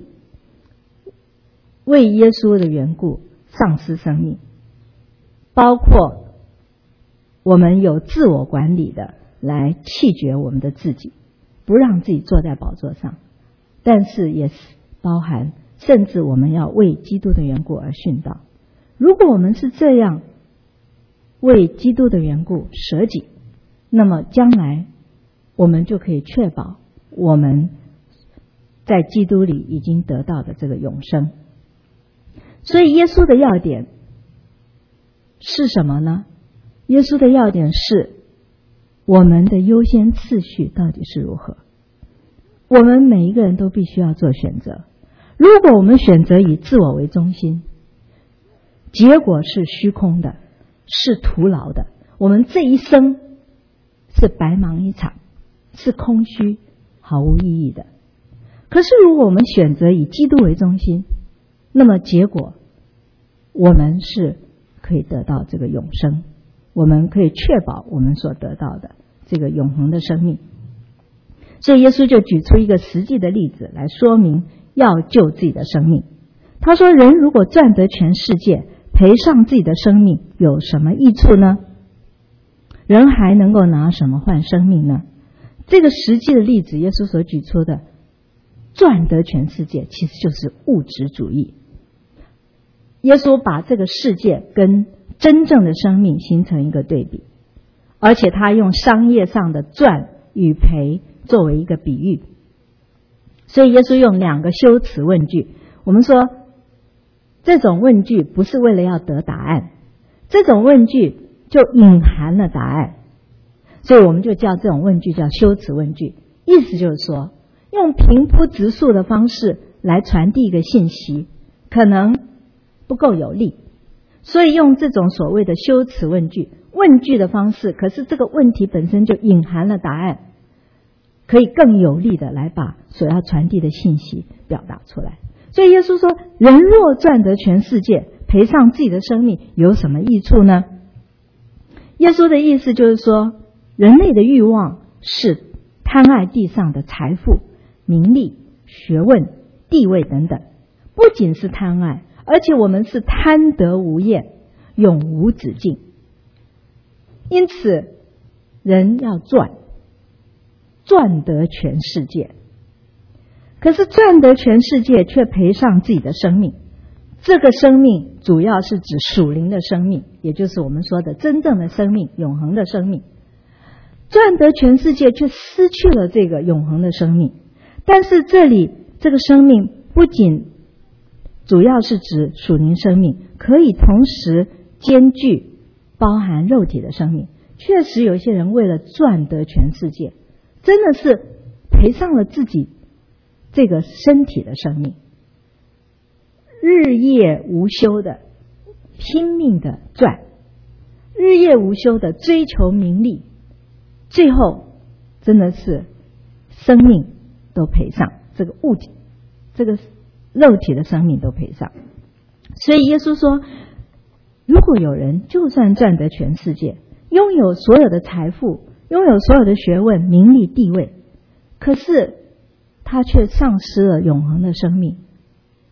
为耶稣的缘故丧失生命，包括我们有自我管理的来弃绝我们的自己，不让自己坐在宝座上，但是也包含甚至我们要为基督的缘故而殉道。如果我们是这样为基督的缘故舍己，那么将来我们就可以确保我们在基督里已经得到的这个永生。所以耶稣的要点是什么呢？耶稣的要点是我们的优先次序到底是如何。我们每一个人都必须要做选择。如果我们选择以自我为中心，结果是虚空的，是徒劳的，我们这一生是白忙一场，是空虚毫无意义的。可是如果我们选择以基督为中心，那么结果我们是可以得到这个永生，我们可以确保我们所得到的这个永恒的生命。所以耶稣就举出一个实际的例子来说明要救自己的生命。他说，人如果赚得全世界，赔上自己的生命，有什么益处呢？人还能够拿什么换生命呢？这个实际的例子，耶稣所举出的赚得全世界，其实就是物质主义。耶稣把这个世界跟真正的生命形成一个对比，而且他用商业上的赚与赔作为一个比喻。所以耶稣用两个修辞问句，我们说这种问句不是为了要得答案，这种问句就隐含了答案，所以我们就叫这种问句叫修辞问句。意思就是说，用平铺直述的方式来传递一个信息可能不够有力，所以用这种所谓的修辞问句，问句的方式，可是这个问题本身就隐含了答案，可以更有力的来把所要传递的信息表达出来。所以耶稣说，人若赚得全世界，赔上自己的生命，有什么益处呢？耶稣的意思就是说，人类的欲望是贪爱地上的财富、名利、学问、地位等等，不仅是贪爱，而且我们是贪得无厌，永无止境。因此人要赚得全世界，可是赚得全世界却赔上自己的生命。这个生命主要是指属灵的生命，也就是我们说的真正的生命，永恒的生命。赚得全世界却失去了这个永恒的生命。但是这里这个生命不仅主要是指属灵生命，可以同时兼具包含肉体的生命。确实有一些人为了赚得全世界，真的是赔上了自己这个身体的生命，日夜无休的拼命的赚，日夜无休的追求名利，最后真的是生命都赔上，这个物体这个肉体的生命都赔上。所以耶稣说，如果有人就算赚得全世界，拥有所有的财富，拥有所有的学问、名利、地位，可是他却丧失了永恒的生命，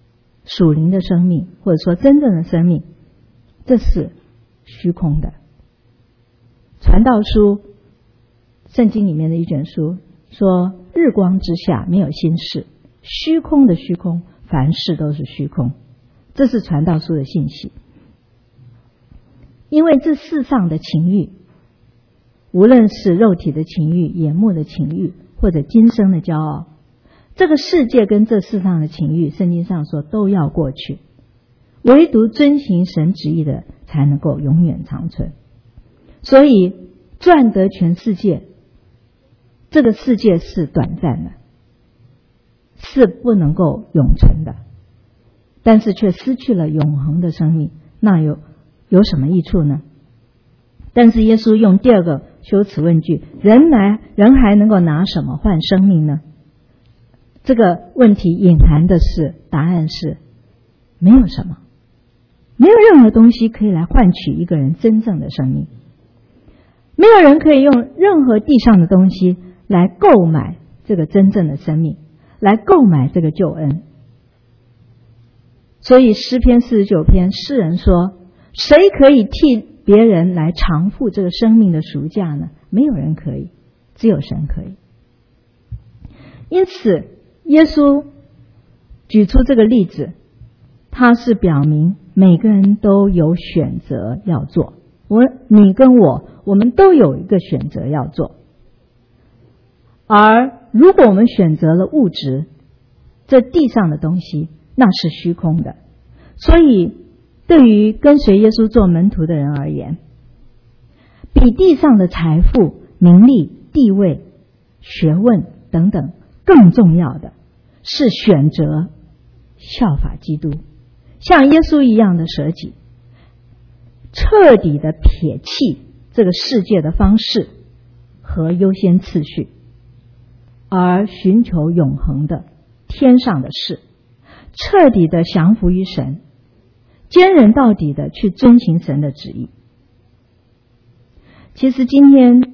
属灵的生命，或者说真正的生命，这是虚空的。传道书，圣经里面的一卷书说，日光之下没有新事，虚空的虚空，凡事都是虚空。这是传道书的信息。因为这世上的情欲，无论是肉体的情欲、眼目的情欲，或者今生的骄傲，这个世界跟这世上的情欲，圣经上说都要过去，唯独遵行神旨意的才能够永远长存。所以赚得全世界，这个世界是短暂的，是不能够永存的，但是却失去了永恒的生命，那有什么益处呢？但是耶稣用第二个修辞问句，人还能够拿什么换生命呢？这个问题隐含的是答案是没有什么，没有任何东西可以来换取一个人真正的生命，没有人可以用任何地上的东西来购买这个真正的生命，来购买这个救恩。所以诗篇49篇诗人说，谁可以替别人来偿付这个生命的赎价呢？没有人可以，只有神可以。因此耶稣举出这个例子，他是表明每个人都有选择要做，你跟我们都有一个选择要做。而如果我们选择了物质，这地上的东西，那是虚空的。所以对于跟随耶稣做门徒的人而言，比地上的财富、名利、地位、学问等等更重要的是选择效法基督，像耶稣一样的舍己，彻底的撇弃这个世界的方式和优先次序，而寻求永恒的天上的事，彻底的降服于神，坚忍到底的去遵行神的旨意。其实今天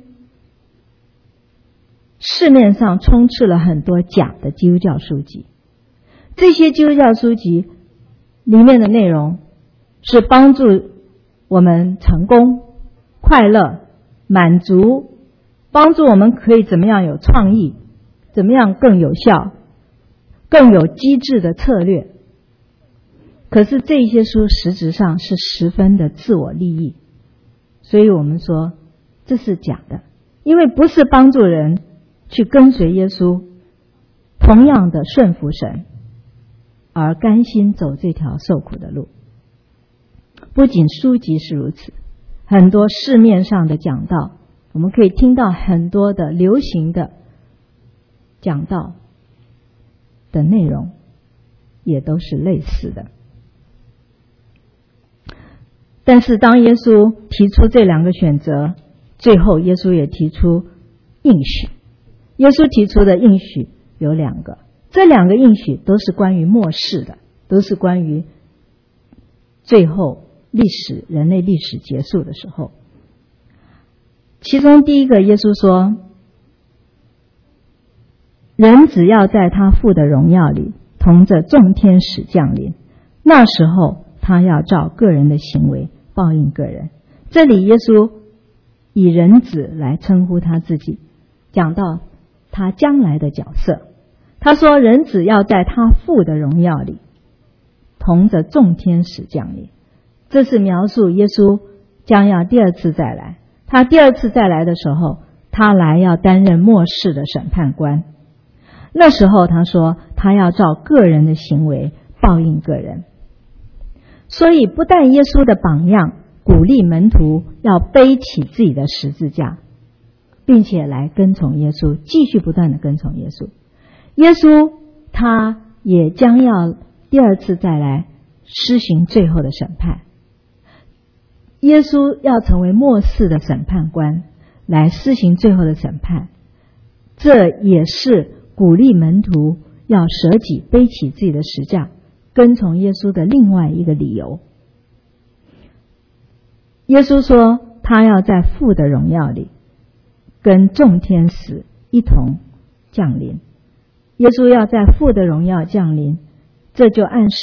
市面上充斥了很多假的基督教书籍，这些基督教书籍里面的内容是帮助我们成功、快乐、满足，帮助我们可以怎么样有创意，怎么样更有效、更有机智的策略。可是这些书实质上是十分的自我利益，所以我们说这是假的，因为不是帮助人去跟随耶稣，同样的顺服神，而甘心走这条受苦的路。不仅书籍是如此，很多市面上的讲道，我们可以听到很多的流行的讲道的内容也都是类似的。但是当耶稣提出这两个选择，最后耶稣也提出应许。耶稣提出的应许有两个，这两个应许都是关于末世的，都是关于最后人类历史结束的时候。其中第一个，耶稣说，人只要在他父的荣耀里同着众天使降临，那时候他要照个人的行为报应个人。这里耶稣以人子来称呼他自己，讲到他将来的角色。他说人子要在他父的荣耀里同着众天使降临，这是描述耶稣将要第二次再来。他第二次再来的时候，他来要担任末世的审判官。那时候他说他要照个人的行为报应个人。所以不但耶稣的榜样鼓励门徒要背起自己的十字架，并且来跟从耶稣，继续不断的跟从耶稣。耶稣他也将要第二次再来施行最后的审判。耶稣要成为末世的审判官，来施行最后的审判。这也是鼓励门徒要舍己背起自己的十字架跟从耶稣的另外一个理由。耶稣说他要在父的荣耀里跟众天使一同降临。耶稣要在父的荣耀降临，这就暗示了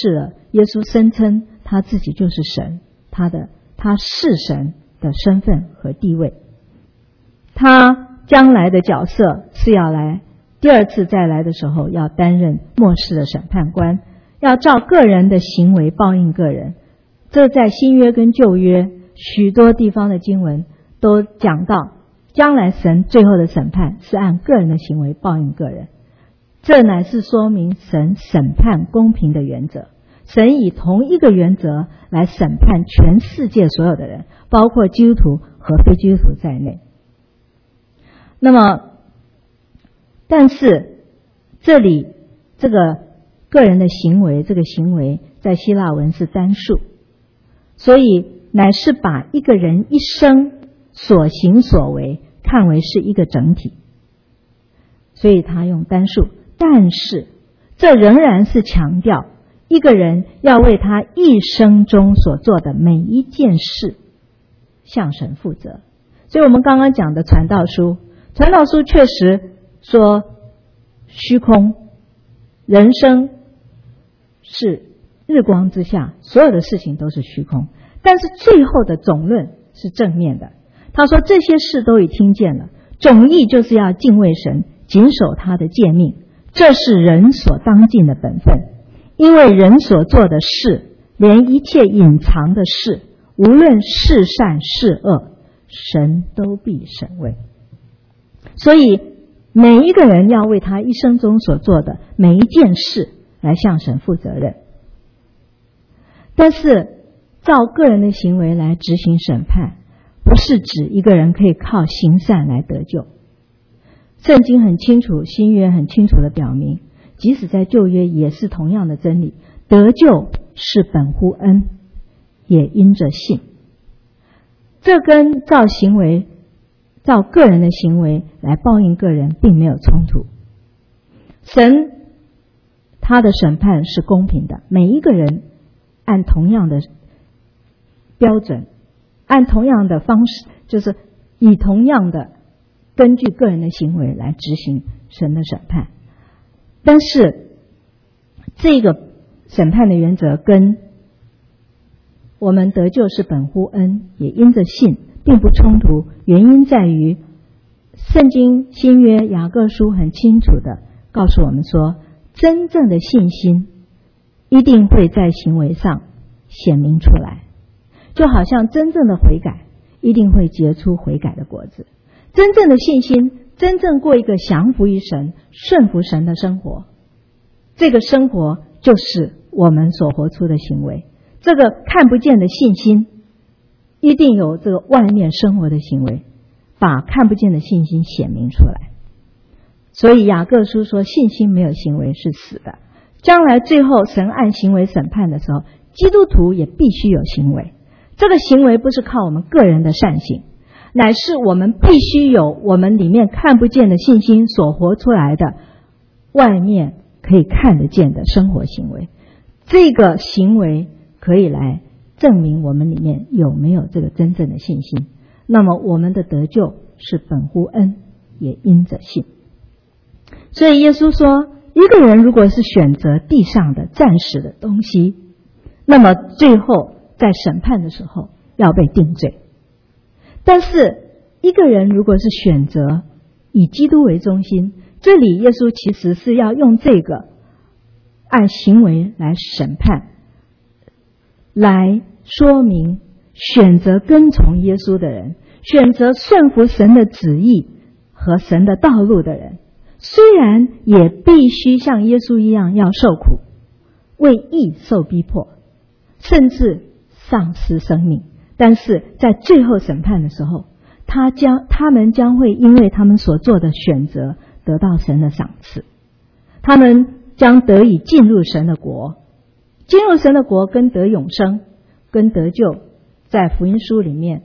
耶稣声称他自己就是神，他是神的身份和地位。他将来的角色是要来第二次再来的时候，要担任末世的审判官，要照个人的行为报应个人。这在新约跟旧约许多地方的经文都讲到，将来神最后的审判是按个人的行为报应个人。这乃是说明神审判公平的原则。神以同一个原则来审判全世界所有的人，包括基督徒和非基督徒在内。那么但是这里这个个人的行为，这个行为在希腊文是单数，所以乃是把一个人一生所行所为看为是一个整体，所以他用单数。但是这仍然是强调一个人要为他一生中所做的每一件事向神负责。所以我们刚刚讲的传道书确实说虚空，人生是日光之下，所有的事情都是虚空，但是最后的总论是正面的。他说这些事都已听见了，总意就是要敬畏神，谨守他的诫命，这是人所当尽的本分。因为人所做的事，连一切隐藏的事，无论是善是恶，神都必审问。所以每一个人要为他一生中所做的每一件事来向神负责任。但是照个人的行为来执行审判，不是指一个人可以靠行善来得救。圣经很清楚，新约很清楚地表明，即使在旧约也是同样的真理，得救是本乎恩，也因着信。这跟照个人的行为来报应个人并没有冲突。神他的审判是公平的，每一个人按同样的标准，按同样的方式，就是以同样的根据个人的行为来执行神的审判。但是这个审判的原则跟我们得救是本乎恩，也因着信并不冲突。原因在于圣经新约雅各书很清楚的告诉我们说，真正的信心一定会在行为上显明出来，就好像真正的悔改一定会结出悔改的果子。真正的信心，真正过一个降服于神、顺服神的生活，这个生活就是我们所活出的行为。这个看不见的信心一定有这个外面生活的行为，把看不见的信心显明出来。所以雅各书说，信心没有行为是死的。将来最后神按行为审判的时候，基督徒也必须有行为。这个行为不是靠我们个人的善行，乃是我们必须有我们里面看不见的信心所活出来的外面可以看得见的生活行为。这个行为可以来证明我们里面有没有这个真正的信心。那么我们的得救是本乎恩，也因着信。所以耶稣说，一个人如果是选择地上的暂时的东西，那么最后在审判的时候要被定罪。但是一个人如果是选择以基督为中心，这里耶稣其实是要用这个按行为来审判，来说明选择跟从耶稣的人，选择顺服神的旨意和神的道路的人，虽然也必须像耶稣一样要受苦，为义受逼迫，甚至丧失生命，但是在最后审判的时候，他们将会因为他们所做的选择得到神的赏赐，他们将得以进入神的国。进入神的国跟得永生跟得救，在福音书里面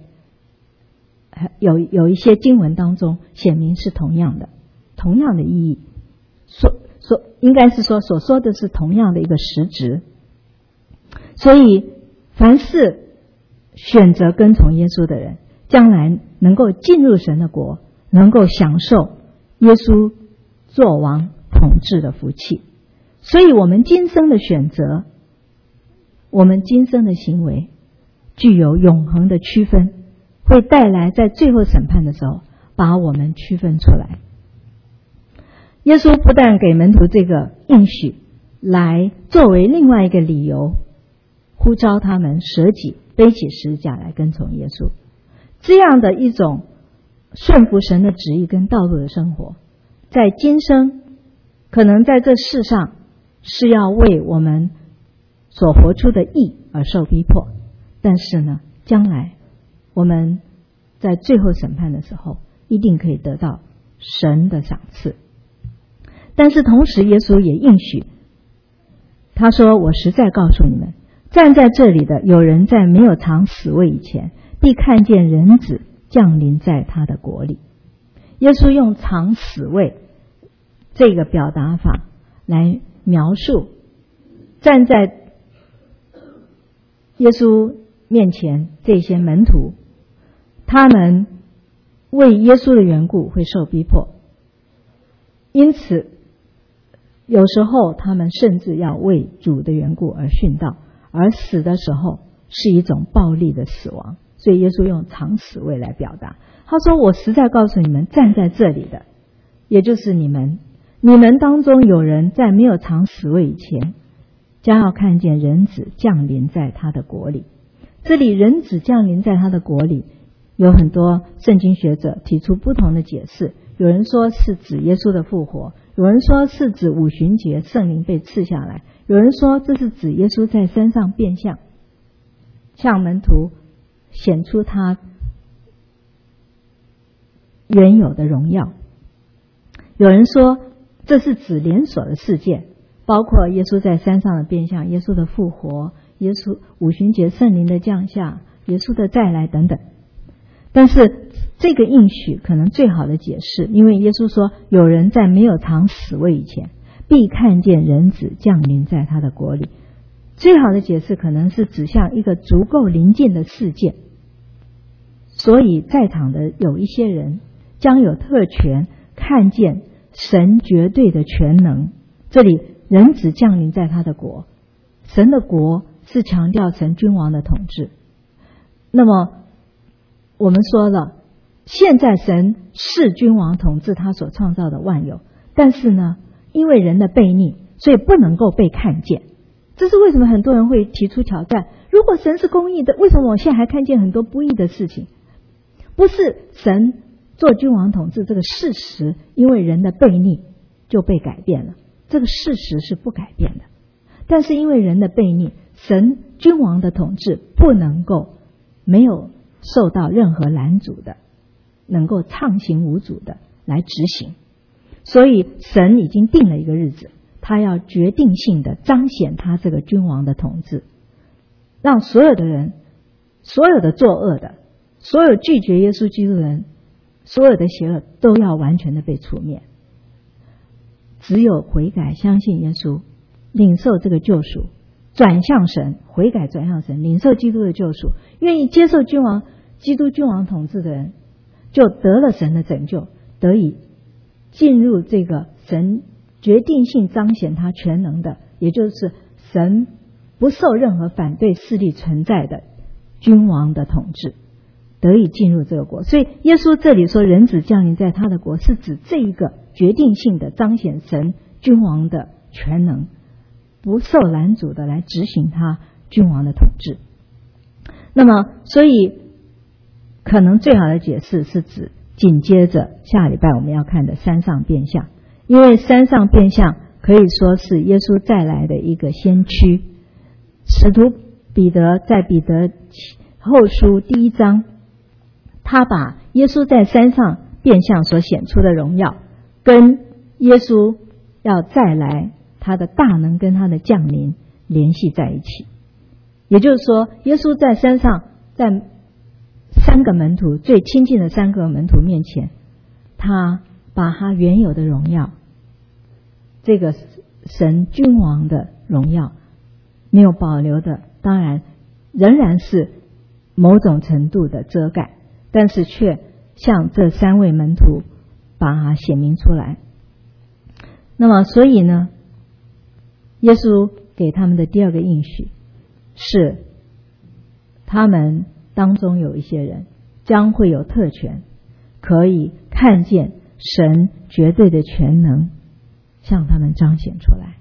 有一些经文当中显明是同样的意义，应该是说所说的是同样的一个实质。所以凡是选择跟从耶稣的人，将来能够进入神的国，能够享受耶稣作王统治的福气。所以我们今生的选择我们今生的行为具有永恒的区分，会带来在最后审判的时候把我们区分出来。耶稣不但给门徒这个应许，来作为另外一个理由，呼召他们舍己，背起十字架来跟从耶稣。这样的一种顺服神的旨意跟道路的生活，在今生可能在这世上是要为我们所活出的义而受逼迫，但是呢，将来我们在最后审判的时候一定可以得到神的赏赐。但是同时耶稣也应许，他说，我实在告诉你们，站在这里的有人在没有尝死味以前，必看见人子降临在他的国里。耶稣用尝死味这个表达法来描述站在耶稣面前这些门徒，他们为耶稣的缘故会受逼迫，因此有时候他们甚至要为主的缘故而殉道，而死的时候是一种暴力的死亡。所以耶稣用尝死味来表达，他说，我实在告诉你们，站在这里的也就是你们当中有人在没有尝死味以前，将要看见人子降临在他的国里。这里人子降临在他的国里，有很多圣经学者提出不同的解释，有人说是指耶稣的复活，有人说是指五旬节圣灵被赐下来，有人说这是指耶稣在山上变相，向门徒显出他原有的荣耀。有人说这是指连锁的事件，包括耶稣在山上的变相，耶稣的复活，耶稣五旬节圣灵的降下，耶稣的再来等等。但是这个应许可能最好的解释，因为耶稣说，有人在没有尝死味以前，必看见人子降临在他的国里。最好的解释可能是指向一个足够临近的事件，所以在场的有一些人将有特权看见神绝对的全能。这里人子降临在他的国，神的国是强调神君王的统治。那么我们说了，现在神是君王统治他所创造的万有，但是呢，因为人的悖逆，所以不能够被看见。这是为什么很多人会提出挑战，如果神是公义的，为什么我现在还看见很多不义的事情？不是神做君王统治这个事实因为人的悖逆就被改变了，这个事实是不改变的。但是因为人的悖逆，神君王的统治不能够没有受到任何拦阻的，能够畅行无阻的来执行。所以神已经定了一个日子，他要决定性的彰显他这个君王的统治，让所有的人，所有的作恶的，所有拒绝耶稣基督的人，所有的邪恶都要完全的被除灭。只有悔改相信耶稣，领受这个救赎，转向神，悔改转向神，领受基督的救赎，愿意接受基督君王统治的人，就得了神的拯救，得以进入这个神决定性彰显他全能的，也就是神不受任何反对势力存在的君王的统治，得以进入这个国。所以耶稣这里说人子降临在他的国，是指这一个决定性的彰显神君王的全能，不受拦阻的来执行他君王的统治。那么所以可能最好的解释是指紧接着下礼拜我们要看的山上变相，因为山上变相可以说是耶稣再来的一个先驱。使徒彼得在彼得后书第1章，他把耶稣在山上变相所显出的荣耀跟耶稣要再来他的大能跟他的降临联系在一起。也就是说，耶稣在山上，在3个门徒最亲近的3个门徒面前，他把他原有的荣耀，这个神君王的荣耀没有保留的，当然仍然是某种程度的遮盖，但是却向这3位门徒把它显明出来。那么所以呢，耶稣给他们的第二个应许， 是他们当中有一些人将会有特权，可以看见神绝对的全能向他们彰显出来。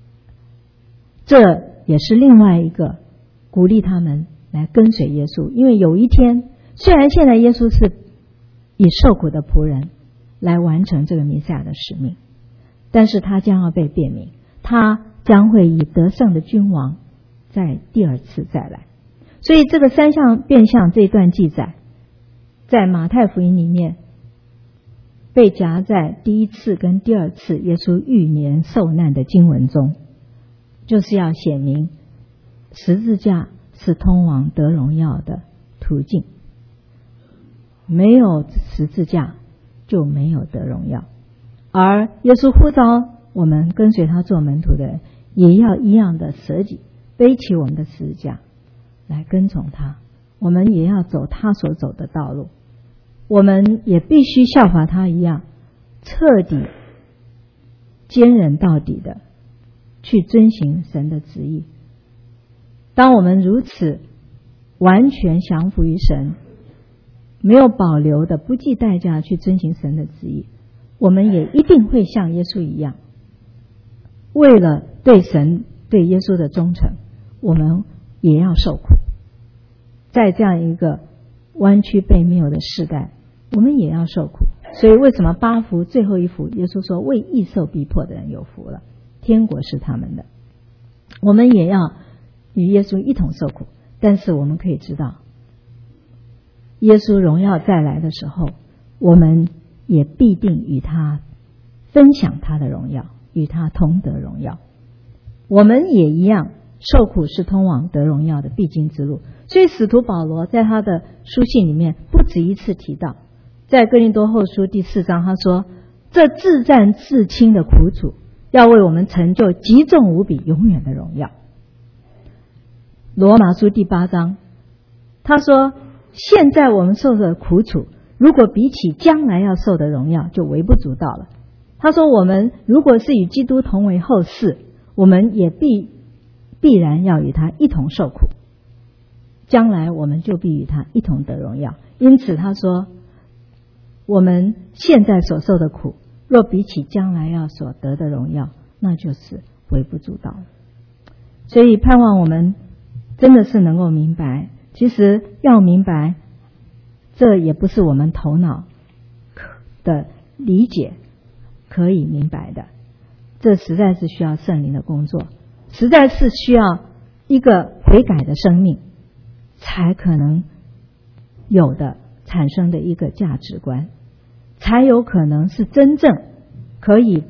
这也是另外一个鼓励他们来跟随耶稣，因为有一天，虽然现在耶稣是以受苦的仆人来完成这个弥赛亚的使命，但是他将要被辨明，他将会以得胜的君王在第二次再来。所以这个三项变相这一段记载，在马太福音里面被夹在第一次跟第二次耶稣预年受难的经文中，就是要显明十字架是通往得荣耀的途径，没有十字架就没有得荣耀。而耶稣呼召我们跟随他做门徒的人，也要一样的舍己，背起我们的十字架来跟从他。我们也要走他所走的道路，我们也必须效法他一样，彻底坚忍到底的去遵行神的旨意。当我们如此完全降服于神，没有保留的不计代价去遵行神的旨意，我们也一定会像耶稣一样，为了对神对耶稣的忠诚，我们也要受苦。在这样一个弯曲被谬的世代，我们也要受苦。所以为什么八福最后一福耶稣说，为义受逼迫的人有福了，天国是他们的。我们也要与耶稣一同受苦，但是我们可以知道，耶稣荣耀再来的时候，我们也必定与他分享他的荣耀，与他同得荣耀。我们也一样，受苦是通往得荣耀的必经之路。所以使徒保罗在他的书信里面不止一次提到，在哥林多后书第4章，他说这自战自轻的苦楚，要为我们成就极重无比永远的荣耀。罗马书第8章，他说现在我们受的苦楚，如果比起将来要受的荣耀，就微不足道了。他说我们如果是与基督同为后世，我们也必然要与他一同受苦，将来我们就必与他一同得荣耀。因此他说我们现在所受的苦，若比起将来要所得的荣耀，那就是微不足道了。所以盼望我们真的是能够明白，其实要明白，这也不是我们头脑的理解可以明白的，这实在是需要圣灵的工作，实在是需要一个悔改的生命才可能有的产生的一个价值观，才有可能是真正可以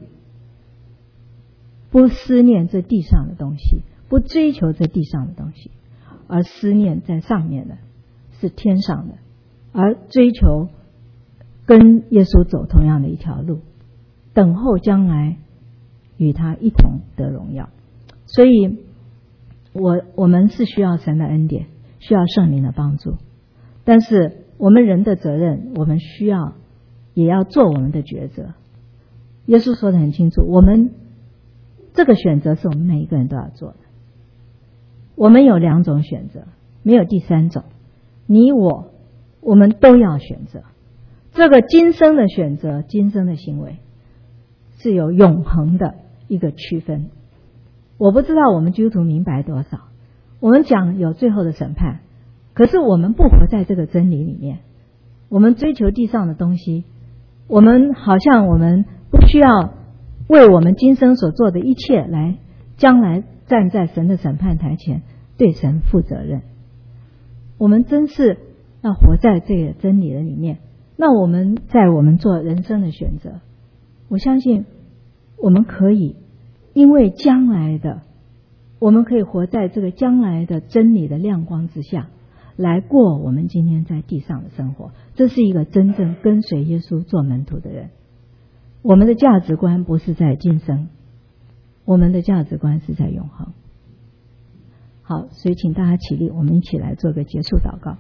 不思念这地上的东西，不追求这地上的东西，而思念在上面的是天上的，而追求跟耶稣走同样的一条路，等候将来与他一同得荣耀。所以我们是需要神的恩典，需要圣灵的帮助，但是我们人的责任，我们需要也要做我们的抉择。耶稣说得很清楚，我们这个选择是我们每一个人都要做的。我们有2种选择，没有第3种。你我们都要选择。这个今生的选择，今生的行为是有永恒的一个区分。我不知道我们基督徒明白多少，我们讲有最后的审判，可是我们不活在这个真理里面，我们追求地上的东西，我们好像我们不需要为我们今生所做的一切来将来站在神的审判台前对神负责任。我们真是要活在这个真理的里面，那我们在我们做人生的选择，我相信我们可以因为将来的，我们可以活在这个将来的真理的亮光之下，来过我们今天在地上的生活。这是一个真正跟随耶稣做门徒的人。我们的价值观不是在今生，我们的价值观是在永恒。好，所以请大家起立，我们一起来做个结束祷告。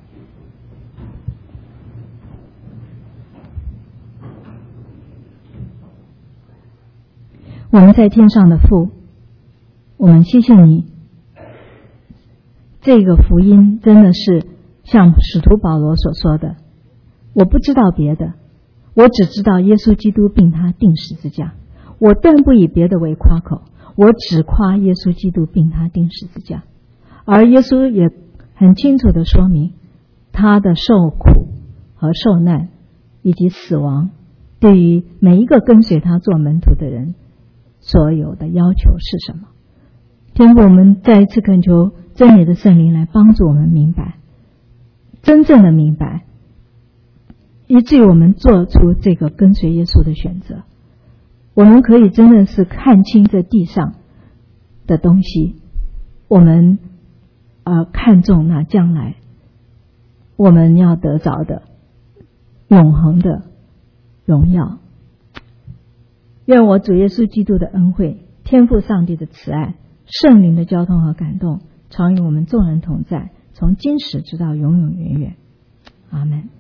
我们在天上的父，我们谢谢你这个福音真的是像使徒保罗所说的，我不知道别的，我只知道耶稣基督并他钉十字架，我断不以别的为夸口，我只夸耶稣基督并他钉十字架。而耶稣也很清楚地说明他的受苦和受难以及死亡对于每一个跟随他做门徒的人所有的要求是什么。天父，我们再一次恳求真理的圣灵来帮助我们明白，真正的明白，以至于我们做出这个跟随耶稣的选择。我们可以真的是看清这地上的东西，我们看重那将来我们要得着的永恒的荣耀。愿我主耶稣基督的恩惠、天父上帝的慈爱、圣灵的交通和感动常与我们众人同在，从今时直到永永远远。阿们。